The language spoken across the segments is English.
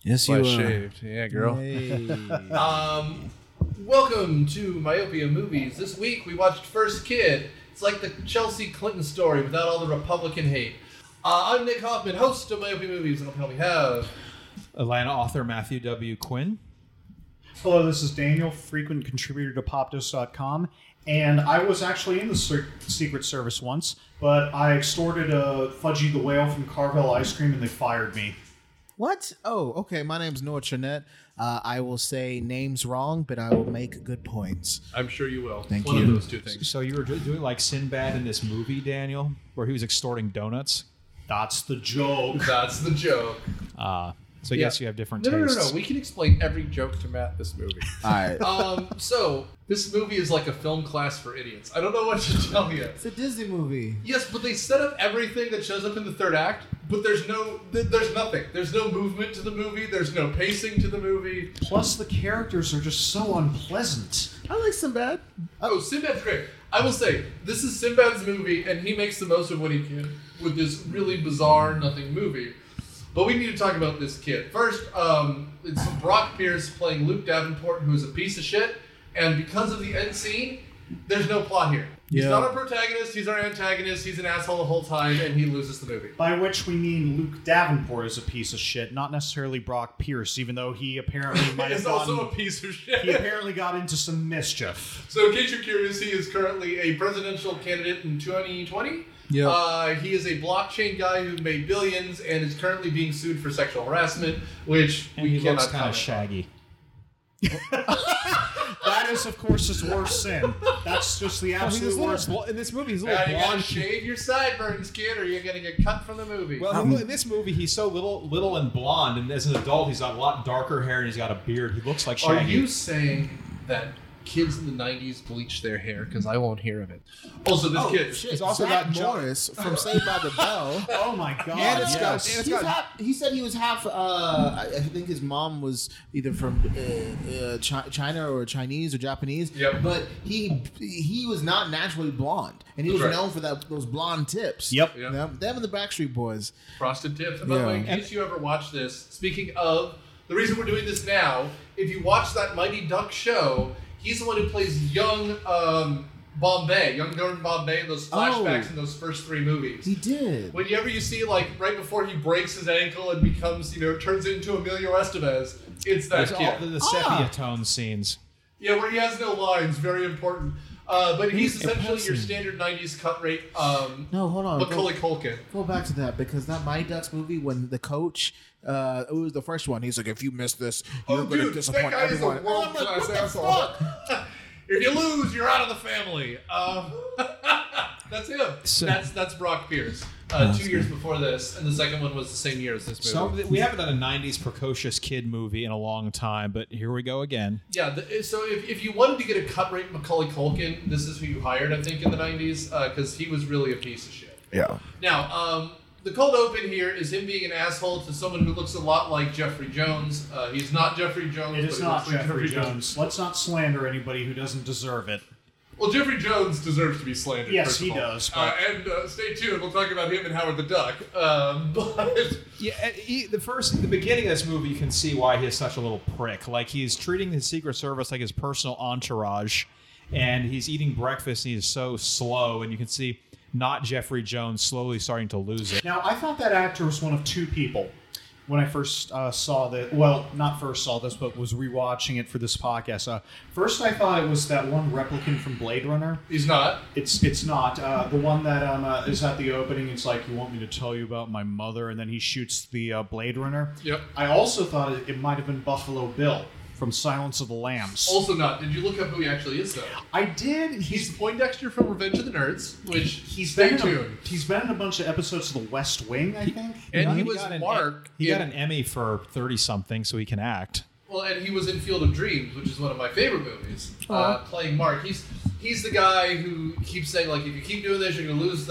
Yes, Well, you I are. shaved. Yeah, girl. Hey. Welcome to Myopia Movies. This week we watched First Kid. It's like the Chelsea Clinton story without all the Republican hate. I'm Nick Hoffman, host of Myopia Movies, and I'll probably have Atlanta author Matthew W. Quinn. Hello, this is Daniel, frequent contributor to Popdose.com, and I was actually in the Secret Service once, but I extorted a Fudgy the Whale from Carvel Ice Cream and they fired me. What? Oh, okay. My name's Noah Trinette. I will say names wrong, but I will make good points. I'm sure you will. Thank One you. of those two things. So you were doing like Sinbad in this movie, Daniel, where he was extorting donuts. That's the joke. That's the joke. So I guess you have different No. tastes. We can explain every joke to Matt this movie. All right. So this movie is like a film class for idiots. I don't know what to tell you. It's a Disney movie. Yes, but they set up everything that shows up in the third act, but there's nothing. There's no movement to the movie. There's no pacing to the movie. Plus, the characters are just so unpleasant. I like Sinbad. Oh, Sinbad's great. I will say, this is Sinbad's movie, and he makes the most of what he can with this really bizarre nothing movie. But we need to talk about this kid. First, it's Brock Pierce playing Luke Davenport, who is a piece of shit, and because of the end scene, there's no plot here. He's Yeah. not our protagonist, he's our antagonist, he's an asshole the whole time, and he loses the movie. By which we mean Luke Davenport is a piece of shit, not necessarily Brock Pierce, even though he apparently might have He's also a gotten... piece of shit. He apparently got into some mischief. So in case you're curious, he is currently a presidential candidate in 2020. Yeah. He is a blockchain guy who made billions and is currently being sued for sexual harassment, which And we he cannot looks kind comment of shaggy. That is, of course, his worst sin. That's just the absolute worst. In this movie, he's a on. little You gotta blonde. shave your sideburns, kid, or you're gonna get cut from the movie. Well, in this movie, he's so little and blonde, and as an adult, he's got a lot darker hair and he's got a beard. He looks like Shaggy. Are you saying that kids in the 90s bleached their hair? Because I won't hear of it. Also, this kid. Shit. It's also Zach got John- Morris from Saved by the Bell. Oh my god, And it's got, yes. he said he was half. I think his mom was either from China or Chinese or Japanese. Yep. But he was not naturally blonde, and he was Correct. known for those blonde tips. Yep. Yep. Them and the Backstreet Boys. Frosted tips. And by the Yeah. way, in case you ever watch this, speaking of, the reason we're doing this now, if you watch that Mighty Duck show, he's the one who plays young Bombay, young Gordon Bombay in those flashbacks in those first three movies. He did. Whenever you see, like, right before he breaks his ankle and becomes, turns into Emilio Estevez, it's that There's kid. all the sepia tone scenes. Yeah, where he has no lines, very important. But he's He's essentially your impressive. standard 90s cut rate No, hold on. Macaulay Culkin. Go back to that because that Mighty Ducks movie when the coach, it was the first one. He's like, if you miss this, you're going to Dude, disappoint that guy is a everyone. And I'm like, world-class what the asshole. fuck? If you lose, you're out of the family. That's him. So- That's Brock Pierce. 2 years before this, and the second one was the same year as this movie. So we haven't done a 90s precocious kid movie in a long time, but here we go again. Yeah, so if you wanted to get a cut rate Macaulay Culkin, this is who you hired, I think, in the 90s, because he was really a piece of shit. Yeah. Now, the cold open here is him being an asshole to someone who looks a lot like Jeffrey Jones. He's not Jeffrey Jones. It but is he not looks like Jeffrey Jones. Let's not slander anybody who doesn't deserve it. Well, Jeffrey Jones deserves to be slandered. Yes, first of he all. does, but- And stay tuned. We'll talk about him and Howard the Duck. But Yeah, the beginning of this movie, you can see why he's such a little prick. Like, he's treating the Secret Service like his personal entourage, and he's eating breakfast, and he's so slow, and you can see not Jeffrey Jones slowly starting to lose it. Now, I thought that actor was one of two people when I first saw that. Well, not first saw this, but was rewatching it for this podcast. First, I thought it was that one replicant from Blade Runner. he's not. It's not. The one that is at the opening, it's like, you want me to tell you about my mother? And then he shoots the Blade Runner. Yep. I also thought it might have been Buffalo Bill from Silence of the Lambs. Also not. Did you look up who he actually is, though? I did. He's Poindexter from Revenge of the Nerds, which He's stay been in tuned. he's been in a bunch of episodes of The West Wing, I think. And he He was got an- Mark. He got in- an Emmy for 30-something, so he can act. Well, and he was in Field of Dreams, which is one of my favorite movies. Playing Mark. He's the guy who keeps saying, like, if you keep doing this, you're gonna lose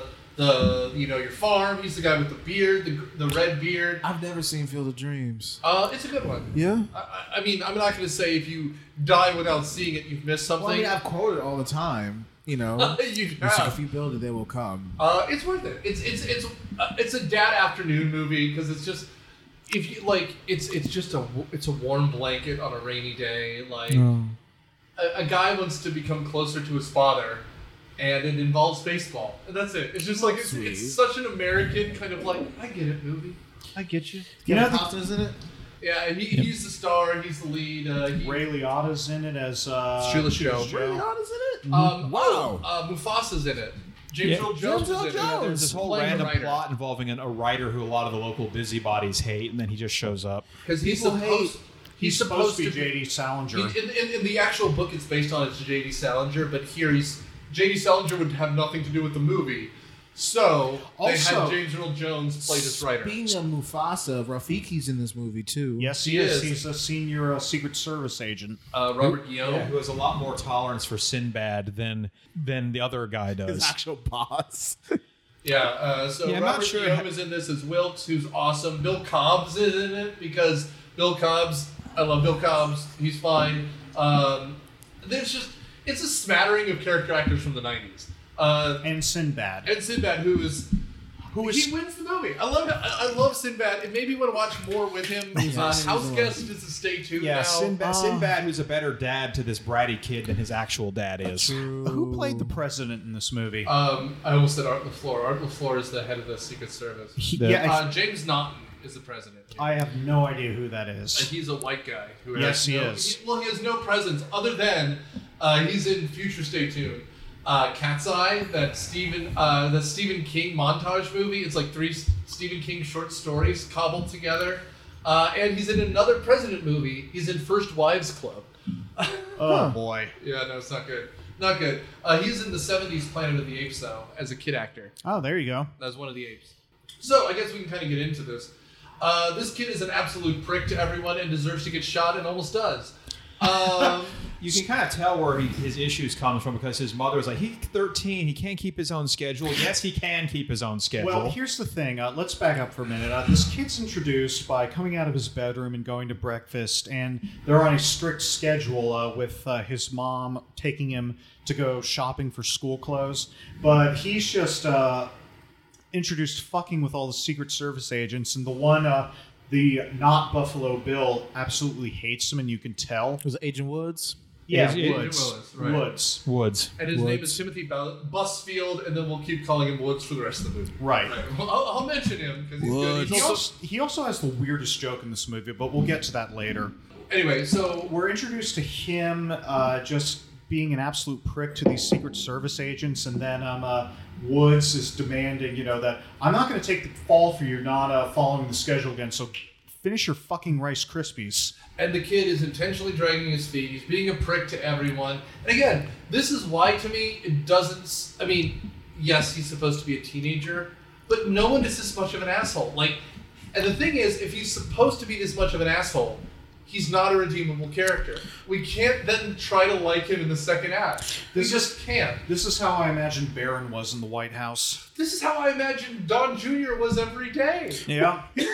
your farm. He's the guy with the beard, the red beard. I've never seen Field of Dreams. It's a good one. Yeah? I mean, I'm not going to say if you die without seeing it, you've missed something. Well, I mean, I've quoted all the time. You know, You it's like, have. if you build it, they will come. It's worth it. It's a dad afternoon movie because it's if you like, it's just a warm blanket on a rainy day. Like a guy wants to become closer to his father, and it involves baseball, and that's it. It's just like it's such an American kind of like, I get it movie. I get you. You know, Costner's in it. Yeah, and he's the star. He's the lead. Ray Liotta's in it as Shoeless Joe. Ray Liotta's in it. Wow. Mufasa's in it. James Earl Jones is in it. Yeah, there's this whole Playing a random writer. plot involving a writer who a lot of the local busybodies hate, and then he just shows up. Because he's People supposed. He's supposed to be J.D. Salinger. In the actual book, it's based on it's J.D. Salinger, but here J.D. Salinger would have nothing to do with the movie. So they had James Earl Jones play this writer. Speaking of Mufasa, Rafiki's in this movie too. Yes, he is. He's a senior Secret Service agent. Robert Guillaume. Who has a lot more tolerance for Sinbad than the other guy does. His actual boss. Yeah, so I'm not Robert sure Guillaume is in this as Wilkes, who's awesome. Bill Cobbs is in it because Bill Cobbs, I love Bill Cobbs. He's fine. It's a smattering of character actors from the 90s. And Sinbad. Who he wins the movie. I love Sinbad. It made me want to watch more with him. House Guest is a stay tuned now. Sinbad, who's a better dad to this bratty kid than his actual dad is. Who played the president in this movie? I almost said Art LaFleur. Art LaFleur is the head of the Secret Service. James Naughton is the president. I have no idea who that is. He's a white guy. Who Yes, he has is. He has no presence other than he's in future Stay Tuned. Cat's Eye, that Stephen King montage movie. It's like 3 Stephen King short stories cobbled together. And he's in another president movie. He's in First Wives Club. Oh boy. Yeah, no, it's not good. Not good. He's in the 70s Planet of the Apes, though, as a kid actor. Oh, there you go. As one of the apes. So, I guess we can kind of get into this. This kid is an absolute prick to everyone and deserves to get shot and almost does. You can kind of tell where his issues come from because his mother was like, he's 13, he can't keep his own schedule. Yes, he can keep his own schedule. Well, here's the thing. Let's back up for a minute. This kid's introduced by coming out of his bedroom and going to breakfast, and they're on a strict schedule with his mom taking him to go shopping for school clothes. But he's just introduced fucking with all the Secret Service agents, and the not Buffalo Bill absolutely hates him, and you can tell. Was it Agent Woods? Yeah, Agent Woods. Willis, right. Woods. And his name is Timothy Busfield, and then we'll keep calling him Woods for the rest of the movie. Right. Well, I'll mention him because he's good. He also has the weirdest joke in this movie, but we'll get to that later. Anyway, so We're introduced to him just being an absolute prick to these Secret Service agents, and then Woods is demanding, that I'm not going to take the fall for you not following the schedule again, so finish your fucking Rice Krispies. and the kid is intentionally dragging his feet. He's being a prick to everyone. And again, this is why to me it doesn't. I mean, yes, he's supposed to be a teenager, but no one is this much of an asshole. And the thing is, if he's supposed to be this much of an asshole, he's not a redeemable character. We can't then try to like him in the second act. We just can't. This is how I imagine Barron was in the White House. This is how I imagine Don Jr. was every day. Yeah. He's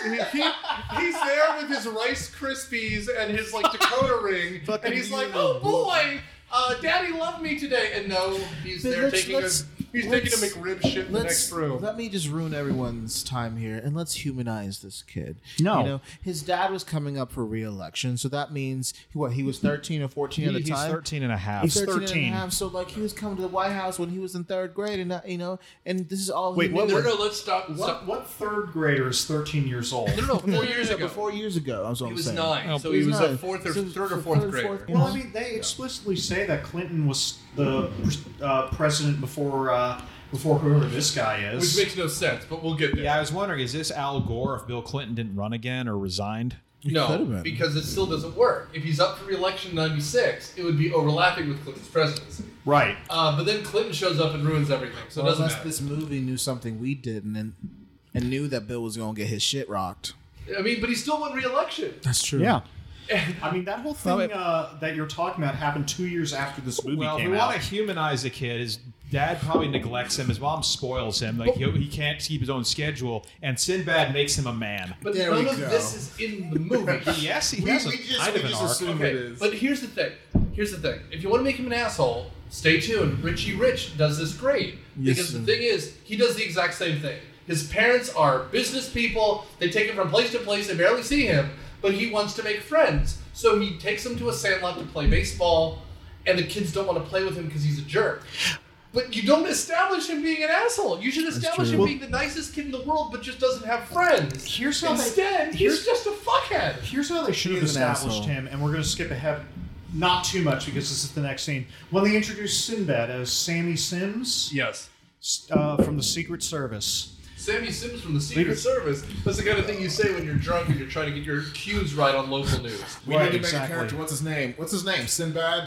there with his Rice Krispies and his Dakota ring, and he's like, "Oh boy, Daddy loved me today." And no, he's there taking a McRib shit in the next room. Let me just ruin everyone's time here, and let's humanize this kid. No. His dad was coming up for re-election, so that means he was 13 or 14 at the time. He's 13 and a half. He's 13. 13 and a half, so he was coming to the White House when he was in 3rd grade, and and this is all. Wait, what? No, let's stop. What third grader is 13 years old? No, 4 years ago. 4 years ago, I was He was saying. 9, so he was a third or fourth grader. Well, I mean, they explicitly say that Clinton was the president before whoever this guy is. Which makes no sense, but we'll get there. Yeah, I was wondering, is this Al Gore if Bill Clinton didn't run again or resigned? No, because it still doesn't work. If he's up for re-election in 96, it would be overlapping with Clinton's presidency. Right. But then Clinton shows up and ruins everything, so it doesn't unless matter. this movie knew something we didn't, and knew that Bill was going to get his shit rocked. I mean, but he still won re-election. That's true. Yeah. I mean, that whole thing that you're talking about happened 2 years after this movie Well, if came we out. want to humanize the kid, his dad probably neglects him. His mom spoils him. He can't keep his own schedule. And Sinbad makes him a man. But There none we of go. this is in the movie. Yes, he has kind of an arc. Okay, but here's the thing. If you want to make him an asshole, stay tuned. Richie Rich does this great. Yes, Because sir. the thing is, he does the exact same thing. His parents are business people. They take him from place to place. They barely see him, but he wants to make friends. So he takes them to a sandlot to play baseball, and the kids don't want to play with him because he's a jerk. But you don't establish him being an asshole. You should establish him being the nicest kid in the world, but just doesn't have friends. Instead, he's just a fuckhead. Here's how they should have established him, and we're going to skip ahead not too much because this is the next scene. When they introduced Sinbad as Sammy Sims Yes. from the Secret Service. Sammy Sims from the Secret Service. That's the kind of thing you say when you're drunk and you're trying to get your cues right on local news. We need to make a character. What's his name? Sinbad?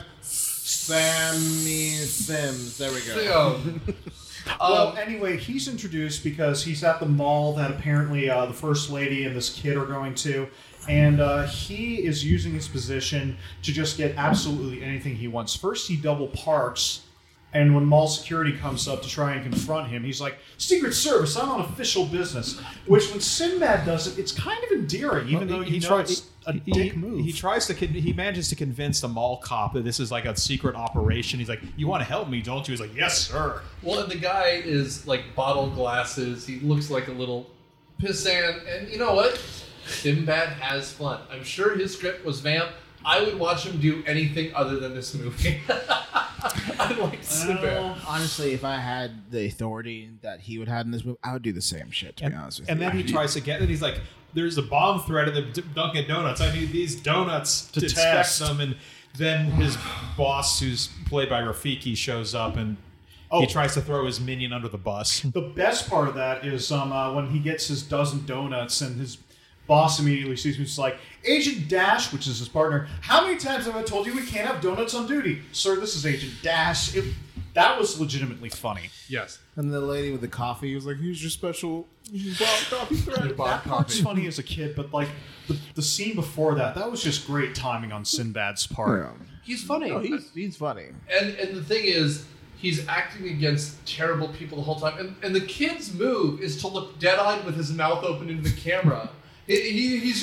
Sammy Sims. There we go. Well, anyway, he's introduced because he's at the mall that apparently the First Lady and this kid are going to. And he is using his position to just get absolutely anything he wants. First, he double parks, and when mall security comes up to try and confront him, he's like, Secret Service, I'm on official business. Which, when Sinbad does it, it's kind of endearing, even though he tries a dick move. He manages to convince the mall cop that this is like a secret operation. He's like, you want to help me, don't you? He's like, yes, sir. Well, and the guy is like bottle glasses. He looks like a little pissant. And you know what? Sinbad has fun. I'm sure his script was vamp. I would watch him do anything other than this movie. I like Sinbad. Honestly, if I had the authority that he would have in this movie, I would do the same shit, to be honest with you. And then he tries to get it. He's like, there's a bomb threat in the Dunkin' Donuts. I need these donuts to test them. And then his boss, who's played by Rafiki, shows up and he tries to throw his minion under the bus. The best part of that is when he gets his dozen donuts and his boss immediately sees me. He's like, Agent Dash, which is his partner, how many times have I told you we can't have donuts on duty? Sir, this is Agent Dash. That was legitimately funny. Yes. And the lady with the coffee was like, here's your special coffee thread. That part's funny as a kid, but like the scene before that was just great timing on Sinbad's part. Yeah. He's funny. Oh, he's funny. And the thing is, he's acting against terrible people the whole time. And the kid's move is to look dead-eyed with his mouth open into the camera. He's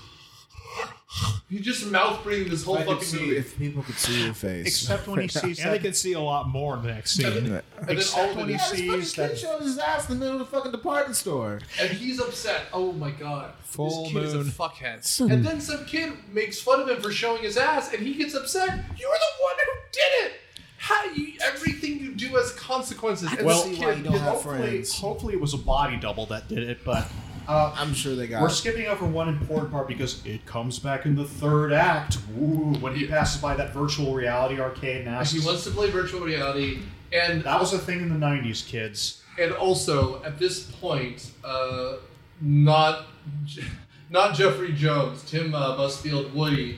just mouth breathing this whole fucking movie. If people could see your face. Except when he sees And they can see a lot more in the next scene. And then Except all when of he it, sees Kid that. shows his ass in the middle of the fucking department store. and he's upset. Oh my god, Full this kid is a moon. fuckhead. And then some kid makes fun of him for showing his ass, and he gets upset. You were the one who did it. Everything you do has consequences. And Well, this see why you don't have Hopefully, friends. hopefully it was a body double that did it, but I'm sure they got we're it. skipping over one important part because it comes back in the third act. Ooh, when he passes by that virtual reality arcade and asks. he wants to play virtual reality, and That was a thing in the 90s, kids. And also, at this point, not Jeffrey Jones, Tim Busfield,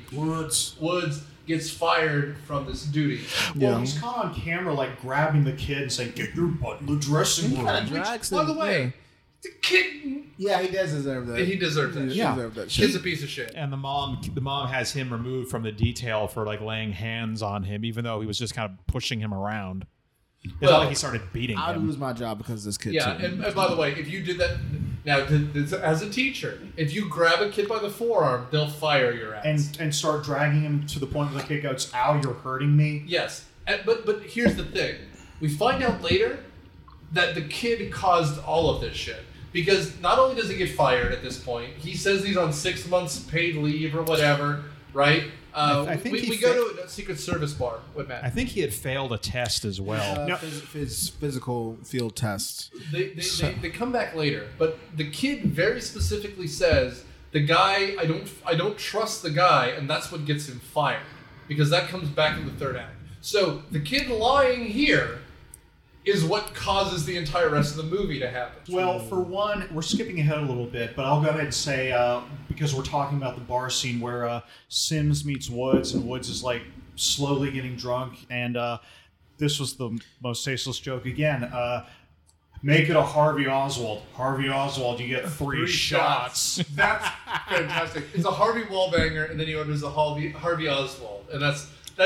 Woods gets fired from this duty. Well, he's caught on camera, like, grabbing the kid and saying, get your butt in the dressing room. Kinda drags By him, the way, the kid, yeah, he does deserve that. he deserves that. He Yeah. deserved that Kid's shit. a piece of shit. And the mom has him removed from the detail for like laying hands on him, even though he was just kind of pushing him around. It's Well, not like he started beating I'd him. lose my job because of this kid, Yeah, too. and by the way, if you did that now as a teacher, if you grab a kid by the forearm, they'll fire your ass. And start dragging him to the point where the kid goes, ow, you're hurting me. Yes, but here's the thing: we find out later that the kid caused all of this shit. Because not only does he get fired at this point, he says he's on 6 months paid leave or whatever, right? I think we go to a Secret Service bar with Matt. I think he had failed a test as well. Physical field test. They come back later, but the kid very specifically says the guy I don't trust the guy, and that's what gets him fired because that comes back in the third act. So the kid lying here is what causes the entire rest of the movie to happen. Well, for one, we're skipping ahead a little bit, but I'll go ahead and say, because we're talking about the bar scene where Sims meets Woods, and Woods is like slowly getting drunk, and this was the most tasteless joke again. Make it a Harvey Oswald. Harvey Oswald, you get three shots. That's fantastic. It's a Harvey Wallbanger, and then he orders a Harvey Oswald, and that's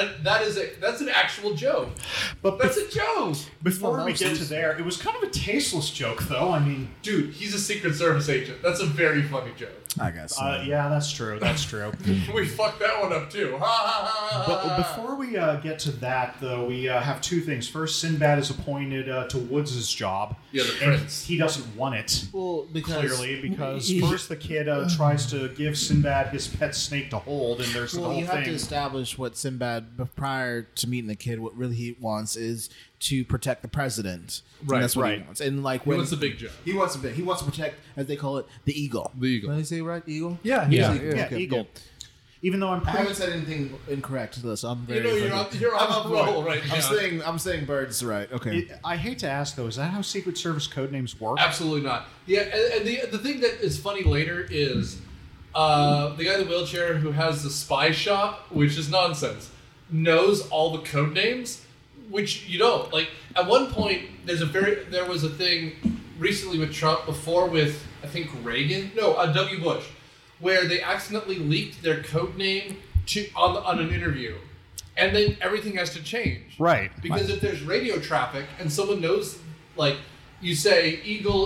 an actual joke. But That's a joke. before we get to there, it was kind of a tasteless joke, though. I mean, Dude, he's a Secret Service agent. That's a very funny joke. I guess. Yeah, that's true. That's true. We fucked that one up too. But before we get to that, though, we have two things. First, Sinbad is appointed to Woods' job. Yeah, the and prince. he doesn't want it. Well, Because first the kid tries to give Sinbad his pet snake to hold, and there's the Well, whole you have to thing. establish what Sinbad, prior to meeting the kid, what really he wants is to protect the president. And Right, that's what he right. wants. And like He when wants a big job. he wants to protect, as they call it, the eagle. The eagle. Did I say right? Eagle. Yeah, Yeah, Okay, Eagle. Even though I'm I pretty haven't said anything incorrect to this. I'm very. You're on I'm a roll right now. I'm saying birds right. Okay. I hate to ask though, is that how Secret Service code names work? Absolutely not. Yeah, and the thing that is funny later is the guy in the wheelchair who has the spy shop, which is nonsense, knows all the code names, which you don't. Like at one point, there was a thing recently with Trump, before with I think Reagan, W. Bush, where they accidentally leaked their code name on an interview, and then everything has to change. Right. Because if there's radio traffic and someone knows, like, you say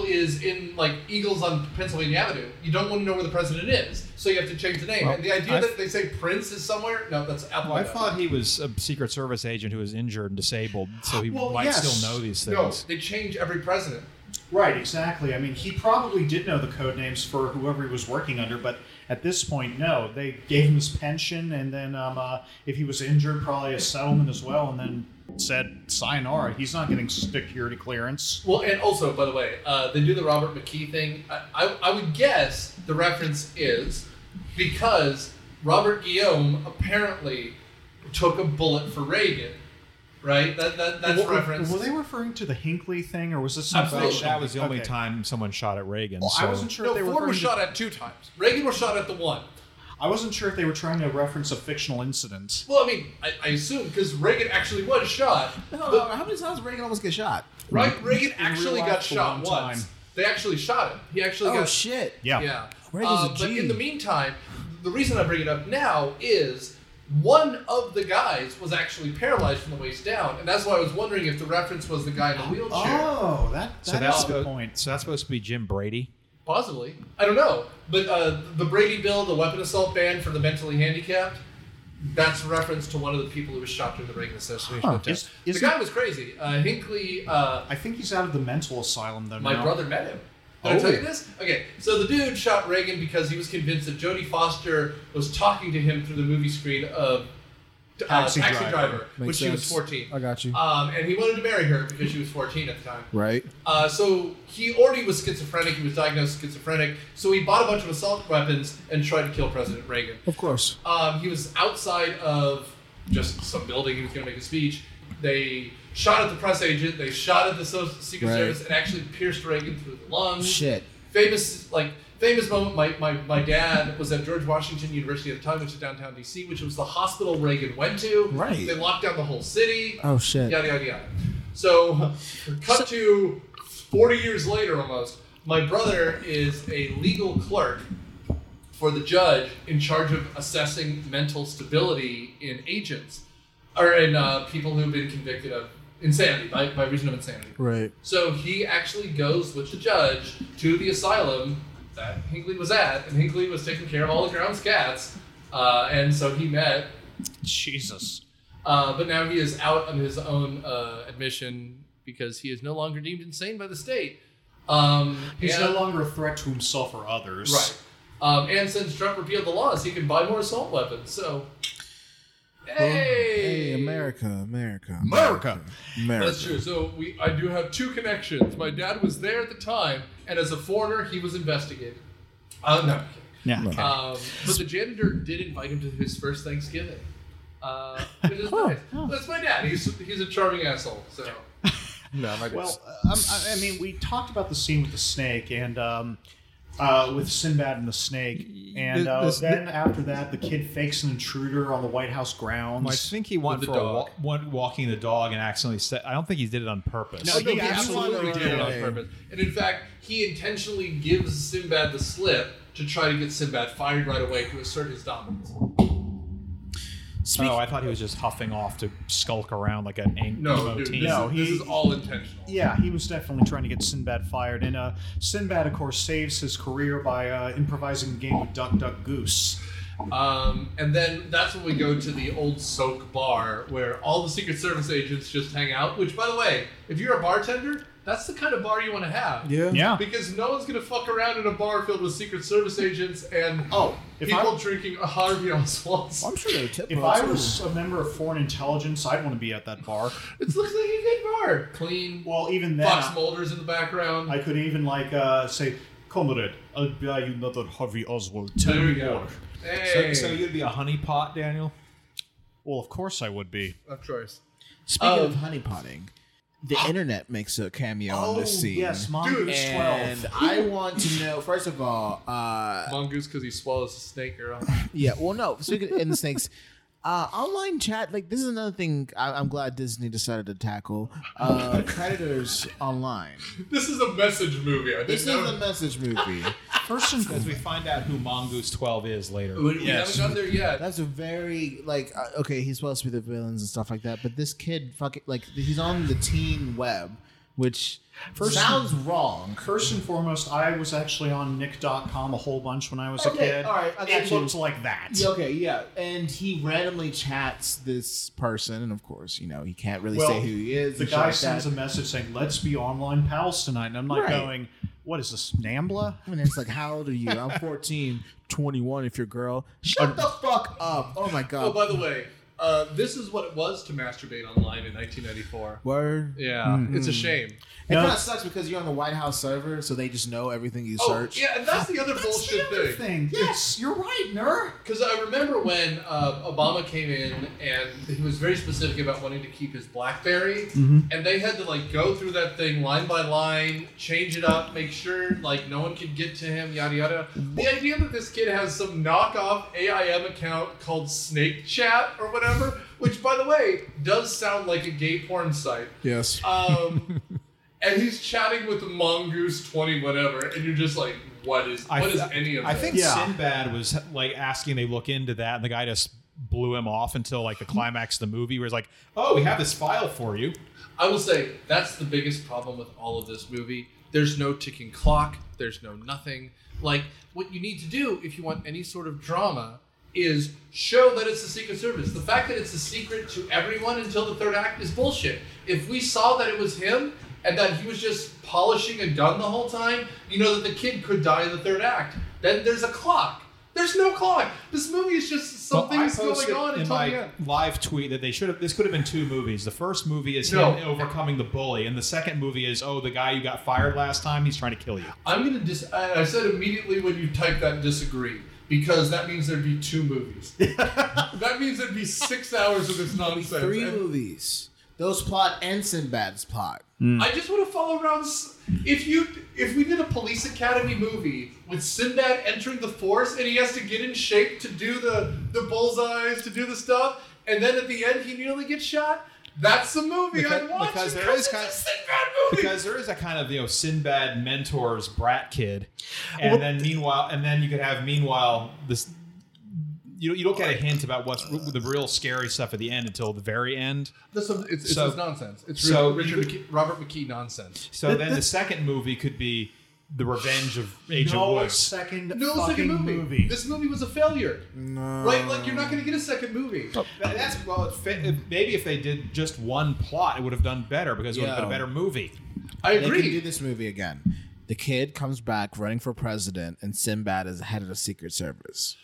Eagle's on Pennsylvania Avenue, you don't want to know where the president is, so you have to change the name. Well, and the idea that they say Prince is somewhere, no, that's Apple. Well, I thought he was a Secret Service agent who was injured and disabled, so he might yes. still know these No, things. they change every president. Right, exactly. I mean, he probably did know the code names for whoever he was working under, but at this point, no. They gave him his pension, and then if he was injured, probably a settlement as well, and then said, sayonara. He's not getting security clearance. Well, and also, by the way, they do the Robert McKee thing. I would guess the reference is because Robert Guillaume apparently took a bullet for Reagan. Right? That's reference. Were they referring to the Hinckley thing, or was this something? Absolutely. That was the only Okay. time someone shot at Reagan. Well, so. I wasn't sure No, if they were Ford was referring shot at 2 times. Reagan was shot at the 1. I wasn't sure if they were trying to reference a fictional incident. Well, I mean, I assume because Reagan actually was shot. How many times did Reagan almost get shot? Right? Reagan In actually real got life, for shot one once. time. They actually shot him. He actually Oh got shit! Yeah. Yeah. Reagan's a But G. in the meantime, the reason I bring it up now is one of the guys was actually paralyzed from the waist down, and that's why I was wondering if the reference was the guy in the wheelchair. Oh, that's a good point. So that's supposed to be Jim Brady. Possibly. I don't know. But the Brady bill, the weapon assault ban for the mentally handicapped, that's a reference to one of the people who was shot during the Reagan assassination Huh. attempt. Is The guy was crazy. Hinckley, I think he's out of the mental asylum, though. my now. brother met him. Did I tell you this? Okay, so the dude shot Reagan because he was convinced that Jodie Foster was talking to him through the movie screen of Taxi Taxi Driver. Driver, when Makes she was sense. 14. I got you. And he wanted to marry her because she was 14 at the time. Right. So he already was schizophrenic. He was diagnosed schizophrenic. So he bought a bunch of assault weapons and tried to kill President Reagan. Of course. He was outside of just some building. He was going to make a speech. They shot at the press agent. They shot at the Secret Right. Service and actually pierced Reagan through the lungs. Shit. Famous moment. My dad was at George Washington University at the time, which is downtown D.C., which was the hospital Reagan went to. Right. They locked down the whole city. Oh shit. Yada yada yada. So, cut to 40 years later almost. My brother is a legal clerk for the judge in charge of assessing mental stability in agents or in people who've been convicted of insanity by reason of insanity. Right. So he actually goes with the judge to the asylum that Hinckley was at, and Hinckley was taking care of all the ground's cats, and so he met. Jesus. But now he is out on his own admission because he is no longer deemed insane by the state. He's and- no longer a threat to himself or others. Right. And since Trump repealed the laws, he can buy more assault weapons. So, hey, America. That's true. So I do have 2 connections. My dad was there at the time, and as a foreigner, he was investigated. No, I'm kidding. Yeah. But the janitor did invite him to his first Thanksgiving, which is nice. That's my dad. He's a charming asshole. So No, my Well, I mean, we talked about the scene with the snake and with Sinbad and the snake, and then after that, the kid fakes an intruder on the White House grounds. I think he went With for the a dog. walking the dog and accidentally said. I don't think he did it on purpose. No, he he absolutely did it on did. purpose. And in fact, he intentionally gives Sinbad the slip to try to get Sinbad fired right away to assert his dominance. Oh, I thought he was just huffing off to skulk around like an No, emo dude, teen. this is all intentional. Yeah, he was definitely trying to get Sinbad fired. And Sinbad, of course, saves his career by improvising a game of Duck, Duck, Goose. And then that's when we go to the old soak bar where all the Secret Service agents just hang out, which, by the way, if you're a bartender, that's the kind of bar you want to have. Yeah. Because no one's going to fuck around in a bar filled with Secret Service agents and if people I- drinking a Harvey Oswald's. I'm sure they would tip If well, I too. was a member of foreign intelligence, I'd want to be at that bar. It looks like a good bar. Clean. Well, even then, Fox Mulder's in the background. I could even say, "Comrade, I'll buy you another Harvey Oswald. Tell There me we go. more." Hey. So you'd be a honeypot, Daniel? Well, of course I would be. of choice. Speaking of honeypotting, the internet makes a cameo in this scene. yes, Mongoose 12. And I want to know, first of all, Mongoose because he swallows a snake, girl. yeah, well, no, speaking of snakes, online chat, like, this is another thing I'm glad Disney decided to tackle. Predators online. This is a message movie. I This is didn't a know. message movie. First and As we find out who Mongoose 12 is later. We haven't gotten there yet. That's a very, like, okay, he's supposed to be the villains and stuff like that, but this kid, fucking, like, he's on the teen web, which sounds wrong. First and foremost, I was actually on Nick.com a whole bunch when I was a Okay, kid. all right, I got It you. looked like that. Yeah, okay, yeah. And he randomly chats this person, and of course, you know, he can't really Well, say who he is. The and shit guy like sends that. a message saying, "Let's be online pals tonight." And I'm like Right. going, "What is this, Nambla?" I mean, it's like, how old are you? I'm 14, 21 if you're a girl. Shut the fuck up. Oh my Oh, god. by the way, this is what it was to masturbate online in 1994. Word. Yeah, it's a shame. It No. kind of sucks because you're on the White House server, so they just know everything you Oh, search. yeah, and that's the other bullshit The other thing. Yes, you're right, nerd. Because I remember when Obama came in and he was very specific about wanting to keep his BlackBerry, and they had to like go through that thing line by line, change it up, make sure like no one could get to him, yada yada. The idea that this kid has some knockoff AIM account called Snake Chat or whatever, which by the way does sound like a gay porn site. Yes. And he's chatting with the Mongoose 20 whatever, and you're just like, what is any of I this? think Yeah. Sinbad was like asking they look into that, and the guy just blew him off until like the climax of the movie, where he's like, "Oh, we have this file for you." I will say that's the biggest problem with all of this movie. There's no ticking clock. There's no nothing. Like, what you need to do if you want any sort of drama is show that it's the Secret Service. The fact that it's a secret to everyone until the third act is bullshit. If we saw that it was him and that he was just polishing a gun the whole time, you know that the kid could die in the third act. Then there's a clock. There's no clock. This movie is just something's going on in until my the end. live tweet that they should have. This could have been two movies. The first movie is No. him overcoming the bully, and the second movie is the guy you got fired last time. He's trying to kill you. I'm gonna I said immediately when you typed that disagree because that means there'd be two movies. That means there'd be 6 hours of this nonsense. 3 And movies. Those plot and Sinbad's plot. I just want to follow around. If we did a Police Academy movie with Sinbad entering the force and he has to get in shape to do the bullseyes, to do the stuff, and then at the end he nearly gets shot. That's the movie I'd watch. because there because is it's kind a of- Sinbad movie. Because there is a kind of Sinbad mentors brat kid, and then you could have this. You don't get a hint about what's the real scary stuff at the end until the very end. It's So- nonsense. It's so Robert McKee nonsense. So then the second movie could be the revenge of Agent No Woods. second No fucking second movie. This movie was a failure. No. Right? Like, you're not going to get a second movie. Maybe if they did just one plot, it would have done better because it would have been a Yeah. better movie. I They can do agree. this movie again. The kid comes back running for president, and Sinbad is head of the Secret Service.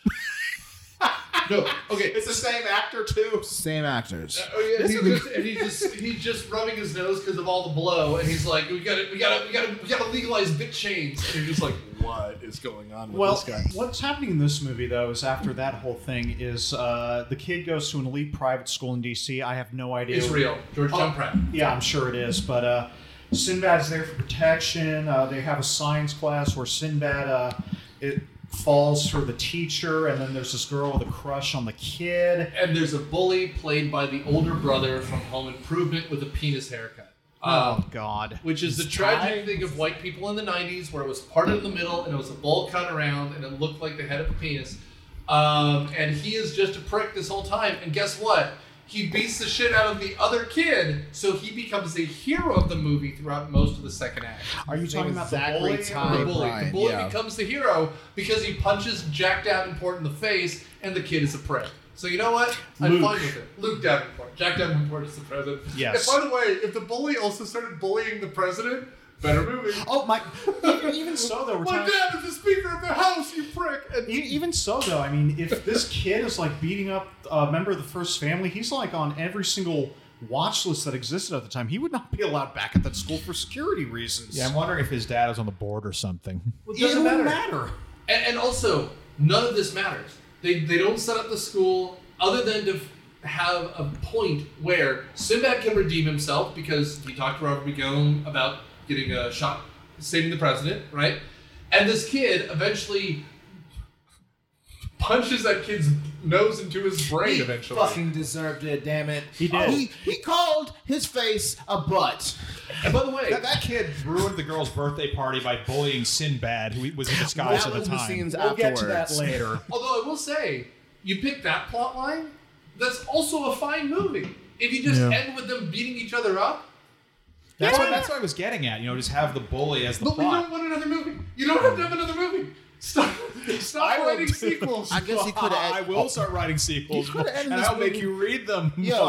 No, okay. It's the same actor too. Same actors. Oh yeah, he's just rubbing his nose because of all the blow, and he's like, we gotta legalize bit chains, and you're just like, what is going on with Well, this guy? what's happening in this movie, though, is after that whole thing is the kid goes to an elite private school in D.C. I have no idea. It's real, Georgetown Prep. Yeah, I'm sure it is. But Sinbad's there for protection. They have a science class where Sinbad it falls for the teacher, and then there's this girl with a crush on the kid. And there's a bully played by the older brother from Home Improvement with a penis haircut. Oh, God. Which is the tragic thing of white people in the 90s, where it was parted in the middle and it was a bowl cut around and it looked like the head of a penis. And he is just a prick this whole time. And guess what? He beats the shit out of the other kid, so he becomes the hero of the movie throughout most of the second act. Are you talking about Zachary the Ty The bully. Bryan, The bully yeah. becomes the hero because he punches Jack Davenport in the face, and the kid is a prick. So you know what? I'm Luke. fine with it. Luke Davenport. Jack Davenport is the president. Yes. And by the way, if the bully also started bullying the president, better movie. Oh my! Even so, though, we're My talking. dad is the speaker of the house, you prick. And Even so, though, I mean, if this kid is like beating up a member of the First Family, he's like on every single watch list that existed at the time. He would not be allowed back at that school for security reasons. Yeah, I'm wondering if his dad is on the board or something. it it doesn't wouldn't matter. matter. And also, none of this matters. They don't set up the school other than to have a point where Sinbad can redeem himself because he talked to Robert McGowan about getting a shot, saving the president, right? And this kid eventually punches that kid's nose into his brain eventually. fucking deserved it, damn it. He did. He called his face a butt. And by the way, That kid ruined the girl's birthday party by bullying Sinbad, who was in disguise That at the was the time. scenes We'll get afterwards. to that later. although I will say, you pick that plot line, that's also a fine movie. If you just end with them beating each other up, That's what I was getting at. You know, just have the bully as the but we plot. don't want another movie. You don't have to have another movie. Stop writing sequels. I guess he could I have. will start writing sequels, could've ended and this I'll make movie- you read them. Yo,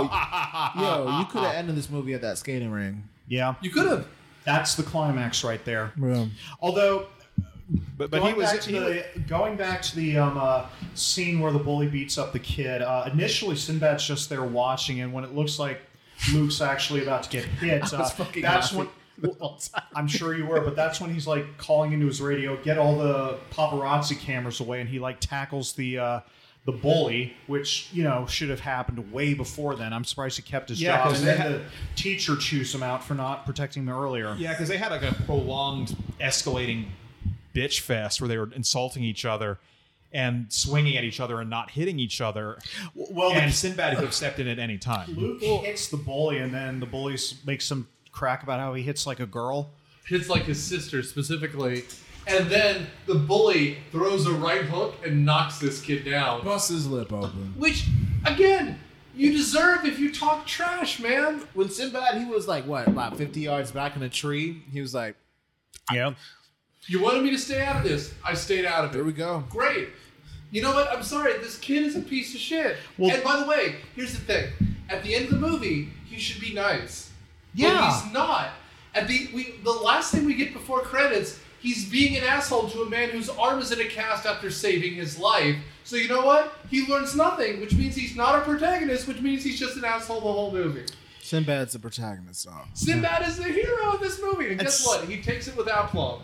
you could have ended this movie at that skating ring. Yeah, You could have. that's the climax right there. Yeah. Although, but going, he was. back to going back to the scene where the bully beats up the kid, initially Sinbad's just there watching, and when it looks like Luke's actually about to get hit, that's when. I'm sure you were, but that's when he's like calling into his radio, get all the paparazzi cameras away, and he like tackles the bully, which should have happened way before then. I'm surprised he kept his Yeah, job, 'cause and they then the teacher chews him out for not protecting him earlier. Yeah, because they had like a prolonged, escalating bitch fest where they were insulting each other and swinging at each other and not hitting each other. Well, And Sinbad could have stepped in at any time. Luke hits the bully, and then the bully makes some crack about how he hits like a girl. Hits like his sister specifically. And then the bully throws a right hook and knocks this kid down. Bust his lip open. Which, again, you deserve if you talk trash, man. When Sinbad, he was like, what, about 50 yards back in a tree? He was like, Yeah. You wanted me to stay out of this. I stayed out of it. here we go. Great. You know what? I'm sorry. This kid is a piece of shit. Well- and by the way, here's the thing. At the end of the movie, he should be nice. Yeah. But he's not. At the last thing we get before credits, he's being an asshole to a man whose arm is in a cast after saving his life. So you know what? He learns nothing, which means he's not a protagonist, which means he's just an asshole the whole movie. Sinbad's the protagonist, so. Sinbad is the hero of this movie. And guess It's- what? He takes it with aplomb.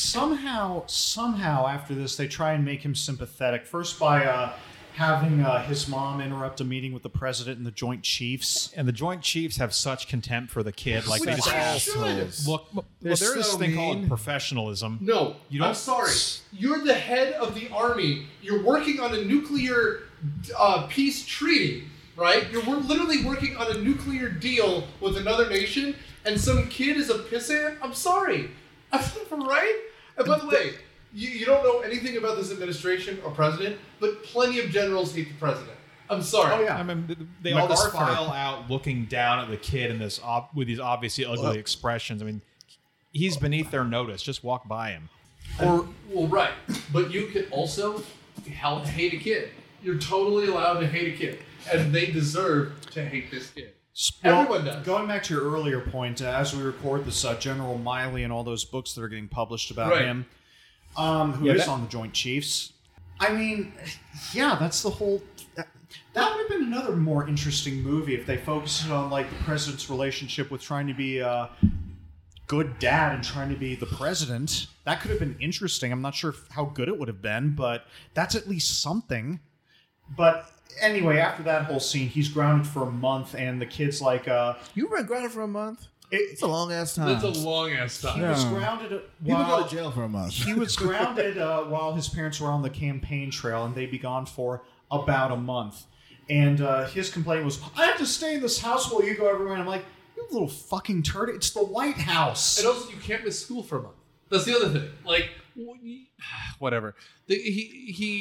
Somehow after this, they try and make him sympathetic. First by having his mom interrupt a meeting with the president and the Joint Chiefs. And the Joint Chiefs have such contempt for the kid. Like, they Which just they should. look. Well, They're there is so this thing mean. called professionalism. No, You I'm don't- sorry. You're the head of the army. You're working on a nuclear peace treaty, right? You're literally working on a nuclear deal with another nation, and some kid is a pissant? I'm sorry. Right? And by the way, you don't know anything about this administration or president, but plenty of generals hate the president. I'm sorry. Oh, yeah. I mean, they all just MacArthur. file out looking down at the kid in this with these obviously ugly expressions. I mean, he's beneath their notice. Just walk by him. Well, right. But you can also hate a kid. You're totally allowed to hate a kid. And they deserve to hate this kid. Everyone does. Going back to your earlier point, as we record this, General Miley and all those books that are getting published about Right. him, who Yeah, is that- on the Joint Chiefs. I mean, yeah, that's the whole. That would have been another more interesting movie if they focused on like the president's relationship with trying to be a good dad and trying to be the president. That could have been interesting. I'm not sure how good it would have been, but that's at least something. But anyway, after that whole scene, he's grounded for a month, and the kid's like, You were grounded for a month? It- It's a long ass time. That's a long ass he time. was Yeah. grounded. People while- go to jail for a month. He was grounded while his parents were on the campaign trail, and they'd be gone for about a month. And his complaint was, I have to stay in this house while you go everywhere. And I'm like, you little fucking turd. It's the White House. And also, you can't miss school for a month. That's the other thing. Like, whatever.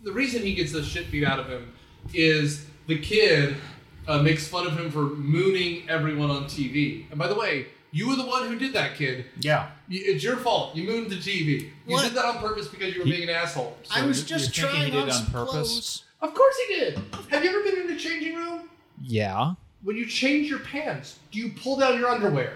the reason he gets the shit beat out of him is the kid makes fun of him for mooning everyone on TV. And by the way, you were the one who did that, kid. Yeah. It's your fault. You mooned the TV. You did that on purpose because you were being an asshole. I was just you're thinking trying he did on on some purpose? clothes. Of course he did. Have you ever been in a changing room? Yeah. When you change your pants, do you pull down your underwear?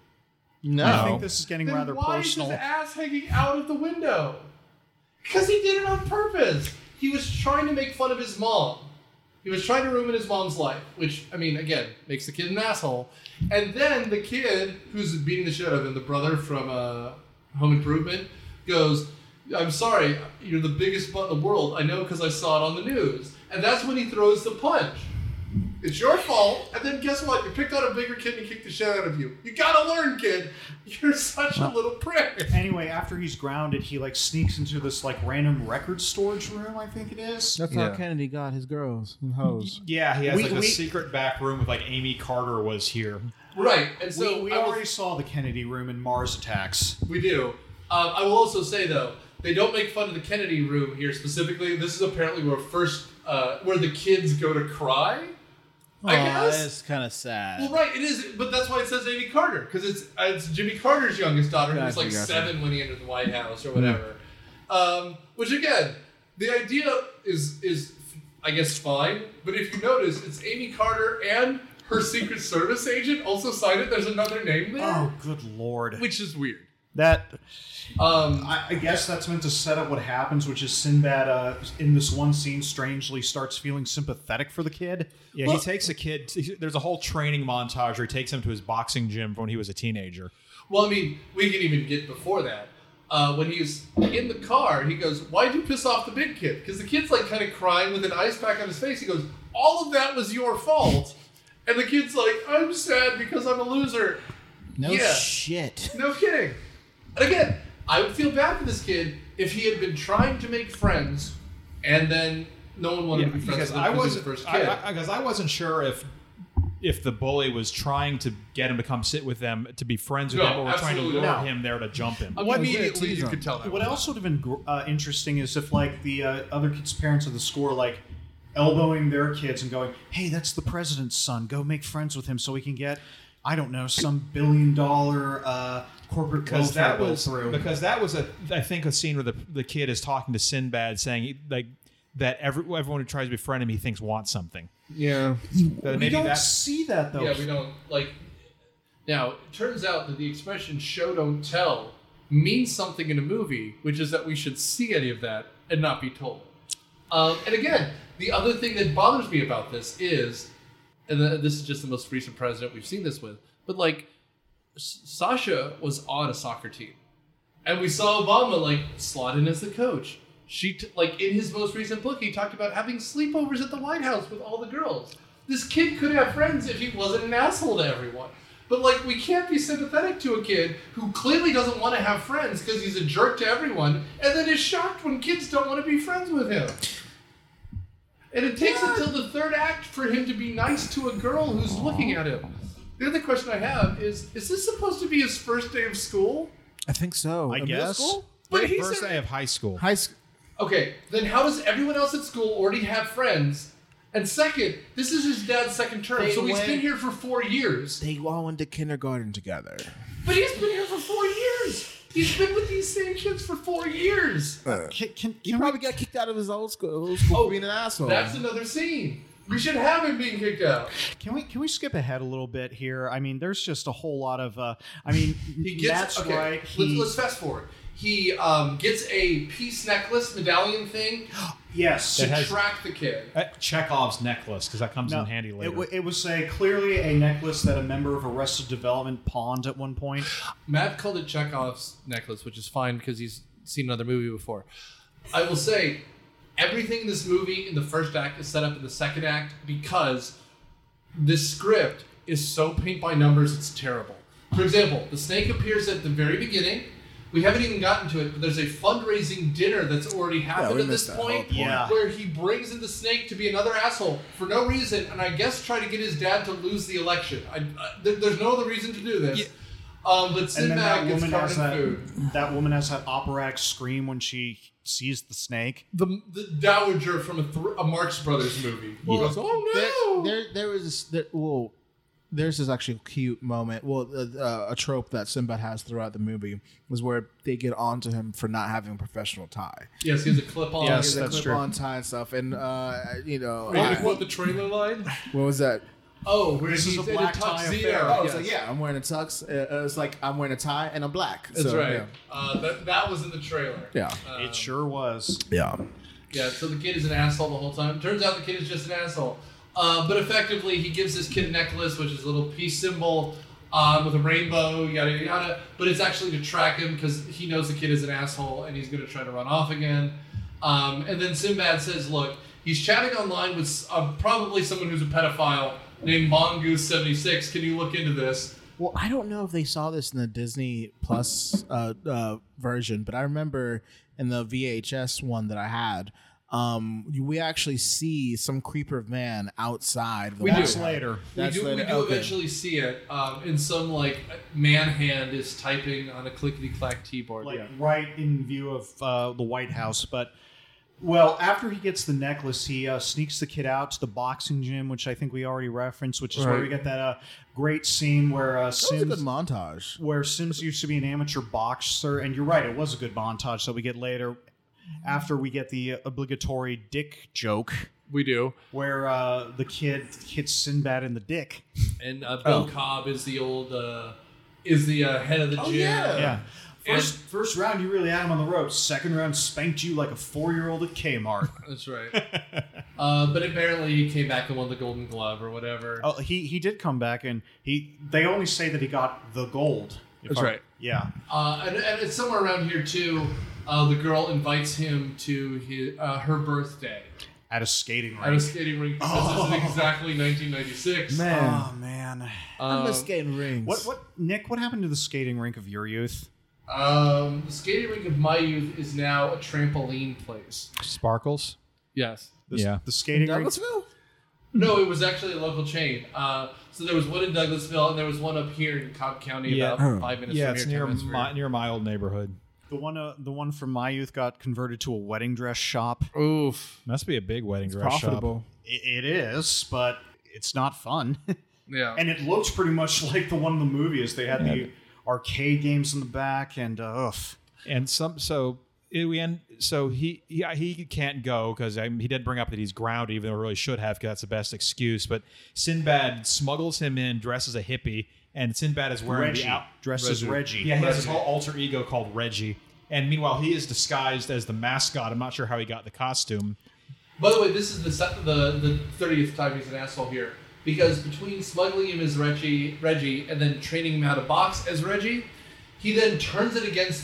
No. I think this is getting Then rather why personal. is his ass hanging out of the window? Because he did it on purpose. He was trying to make fun of his mom. He was trying to ruin his mom's life, which, I mean, again, makes the kid an asshole. And then the kid who's beating the shit out of him, the brother from Home Improvement, goes, I'm sorry, you're the biggest butt in the world. I know because I saw it on the news. And that's when he throws the punch. It's your fault. And then guess what? You picked out a bigger kid and he kicked the shit out of you. You gotta learn, kid. You're such a little prick. Anyway, after he's grounded, he like sneaks into this like random record storage room, I think it is. That's how Kennedy got his girls and hoes. Yeah, he has We- like a we- secret back room with like Amy Carter was here. Right. And so we already saw the Kennedy room in Mars Attacks. We do. I will also say though, they don't make fun of the Kennedy room here specifically. This is apparently where the kids go to cry. I guess. That's kind of sad. Well, right, it is, but that's why it says Amy Carter, because it's Jimmy Carter's youngest daughter, who was like Gotcha. 7 when he entered the White House or whatever. Which again, the idea is I guess fine, but if you notice, it's Amy Carter and her Secret Service agent also signed it. There's another name there, Oh, good lord. which is weird. That Um, I guess that's meant to set up what happens, which is Sinbad in this one scene strangely starts feeling sympathetic for the kid. Yeah, Well- he takes a kid. There's a whole training montage where he takes him to his boxing gym when he was a teenager. Well, I mean, we can even get before that. When he was in the car, he goes, "Why'd you piss off the big kid?" Because the kid's like kind of crying with an ice pack on his face. He goes, "All of that was your fault." And the kid's like, "I'm sad because I'm a loser." No Yeah. shit. No kidding. And again, I would feel bad for this kid if he had been trying to make friends and then no one wanted to be friends because with him I because he was wasn't the first kid. because I wasn't sure if the bully was trying to get him to come sit with them to be friends with No, him, or was trying to absolutely lure not. him there to jump him. Immediately tease you him. could tell that. What else would have been interesting is if like the other kids' parents of the school were, like elbowing their kids and going, "Hey, that's the president's son. Go make friends with him so we can get, I don't know, some $1 billion corporate welfare bill through." Because that was I think a scene where the kid is talking to Sinbad saying like that everyone who tries to befriend him he thinks wants something. Yeah. That We maybe don't that see that though. Yeah, we don't like. Now, it turns out that the expression "show don't tell" means something in a movie, which is that we should see any of that and not be told. And again, the other thing that bothers me about this is, and this is just the most recent president we've seen this with, but like, Sasha was on a soccer team, and we saw Obama like slot in as the coach. Like in his most recent book, he talked about having sleepovers at the White House with all the girls. This kid could have friends if he wasn't an asshole to everyone. But like, we can't be sympathetic to a kid who clearly doesn't want to have friends because he's a jerk to everyone, and then is shocked when kids don't want to be friends with him. And it takes until the third act for him to be nice to a girl who's looking at him. The other question I have is this supposed to be his first day of school? I think so. I A middle guess. school? But he's first day of high school. High school. Okay, then how does everyone else at school already have friends? And second, this is his dad's second term, They so he's went- been here for 4 years. They all went to kindergarten together. But he's been here for 4 years. He's been with these same kids for 4 years. Can He we- probably got kicked out of his old school for being an asshole. That's another scene. We should have him being kicked out. Can we skip ahead a little bit here? I mean, there's just a whole lot of. I mean, He gets that's okay. right. Let's fast forward. He gets a peace necklace medallion thing Yes. to That has- track the kid. Chekhov's necklace, because that comes No, in handy later. It was clearly a necklace that a member of Arrested Development pawned at one point. Matt called it Chekhov's necklace, which is fine because he's seen another movie before. I will say, everything in this movie in the first act is set up in the second act because this script is so paint by numbers, it's terrible. For example, the snake appears at the very beginning. We haven't even gotten to it, but there's a fundraising dinner that's already happened we at this missed that whole point, point. Yeah. where he brings in the snake to be another asshole for no reason, and I guess try to get his dad to lose the election. There's no other reason to do this. But And then Sinbad that gets woman covered has in that. food. That woman has that operatic scream when she sees the snake. The dowager from a Marx Brothers movie. He goes, oh no! There was this. There's this actually cute moment. Well, a trope that Sinbad has throughout the movie was where they get onto him for not having a professional tie. Yes, he has a clip on. Yes, He has a that's clip-on true. tie and stuff. And What the trailer line? what was that? Oh, where This he's is a in black a tie tuxedo. affair. Oh, it's Yes. like, yeah, I'm wearing a tux. It's like I'm wearing a tie and I'm black. That's So, right. That was in the trailer. Yeah. It sure was. Yeah. Yeah, so the kid is an asshole the whole time. Turns out the kid is just an asshole. But effectively, he gives this kid a necklace, which is a little peace symbol with a rainbow, yada, yada, yada. But it's actually to track him because he knows the kid is an asshole and he's going to try to run off again. And then Sinbad says, look, he's chatting online with probably someone who's a pedophile named Mongoose76. Can you look into this? Well, I don't know if they saw this in the Disney Plus version, but I remember in the VHS one that I had, we actually see some creeper van outside. We do. That's later. We do eventually see it in some, like, man hand is typing on a clickety-clack keyboard. Like right in view of the White House. But, well, after he gets the necklace, he sneaks the kid out to the boxing gym, which I think we already referenced, which is where we get that great scene where That was a good Sims... montage. Where Sims used to be an amateur boxer, and you're right, it was a good montage that we get later after we get the obligatory dick joke We do. where the kid hits Sinbad in the dick. And Bill Cobb is the old, head of the gym. Yeah. And- First round, you really had him on the ropes. Second round, spanked you like a 4-year-old at Kmart. That's right. But apparently he came back and won the Golden Glove or whatever. Oh, he did come back, and they only say that he got the gold. That's right. Yeah. And it's somewhere around here too. The girl invites him to her birthday At a skating at a rink. skating rink because this is exactly 1996. Man, Oh, man. I miss skating rings. Nick, what happened to the skating rink of your youth? The skating rink of my youth is now a trampoline place. Sparkles. Yes. Yeah. The skating rink. Douglasville? No, it was actually a local chain. So there was one in Douglasville and there was one up here in Cobb County Yeah. about 5 minutes Yeah, from it's here. 10 minutes from here. near my old neighborhood. The one from my youth got converted to a wedding dress shop. Oof. Must be a big wedding dress shop. Profitable. It is, but it's not fun. Yeah. And it looks pretty much like the one in the movie. As they had the arcade games in the back, and And he can't go because he did bring up that he's grounded, even though he really should have, because that's the best excuse. But Sinbad smuggles him in dressed as a hippie, and Sinbad is wearing Reggie dressed as Reggie. Yeah, he has his whole alter ego called Reggie. And meanwhile, he is disguised as the mascot. I'm not sure how he got the costume. By the way, this is the 30th time he's an asshole here. Because between smuggling him as Reggie, and then training him how to box as Reggie, he then turns it against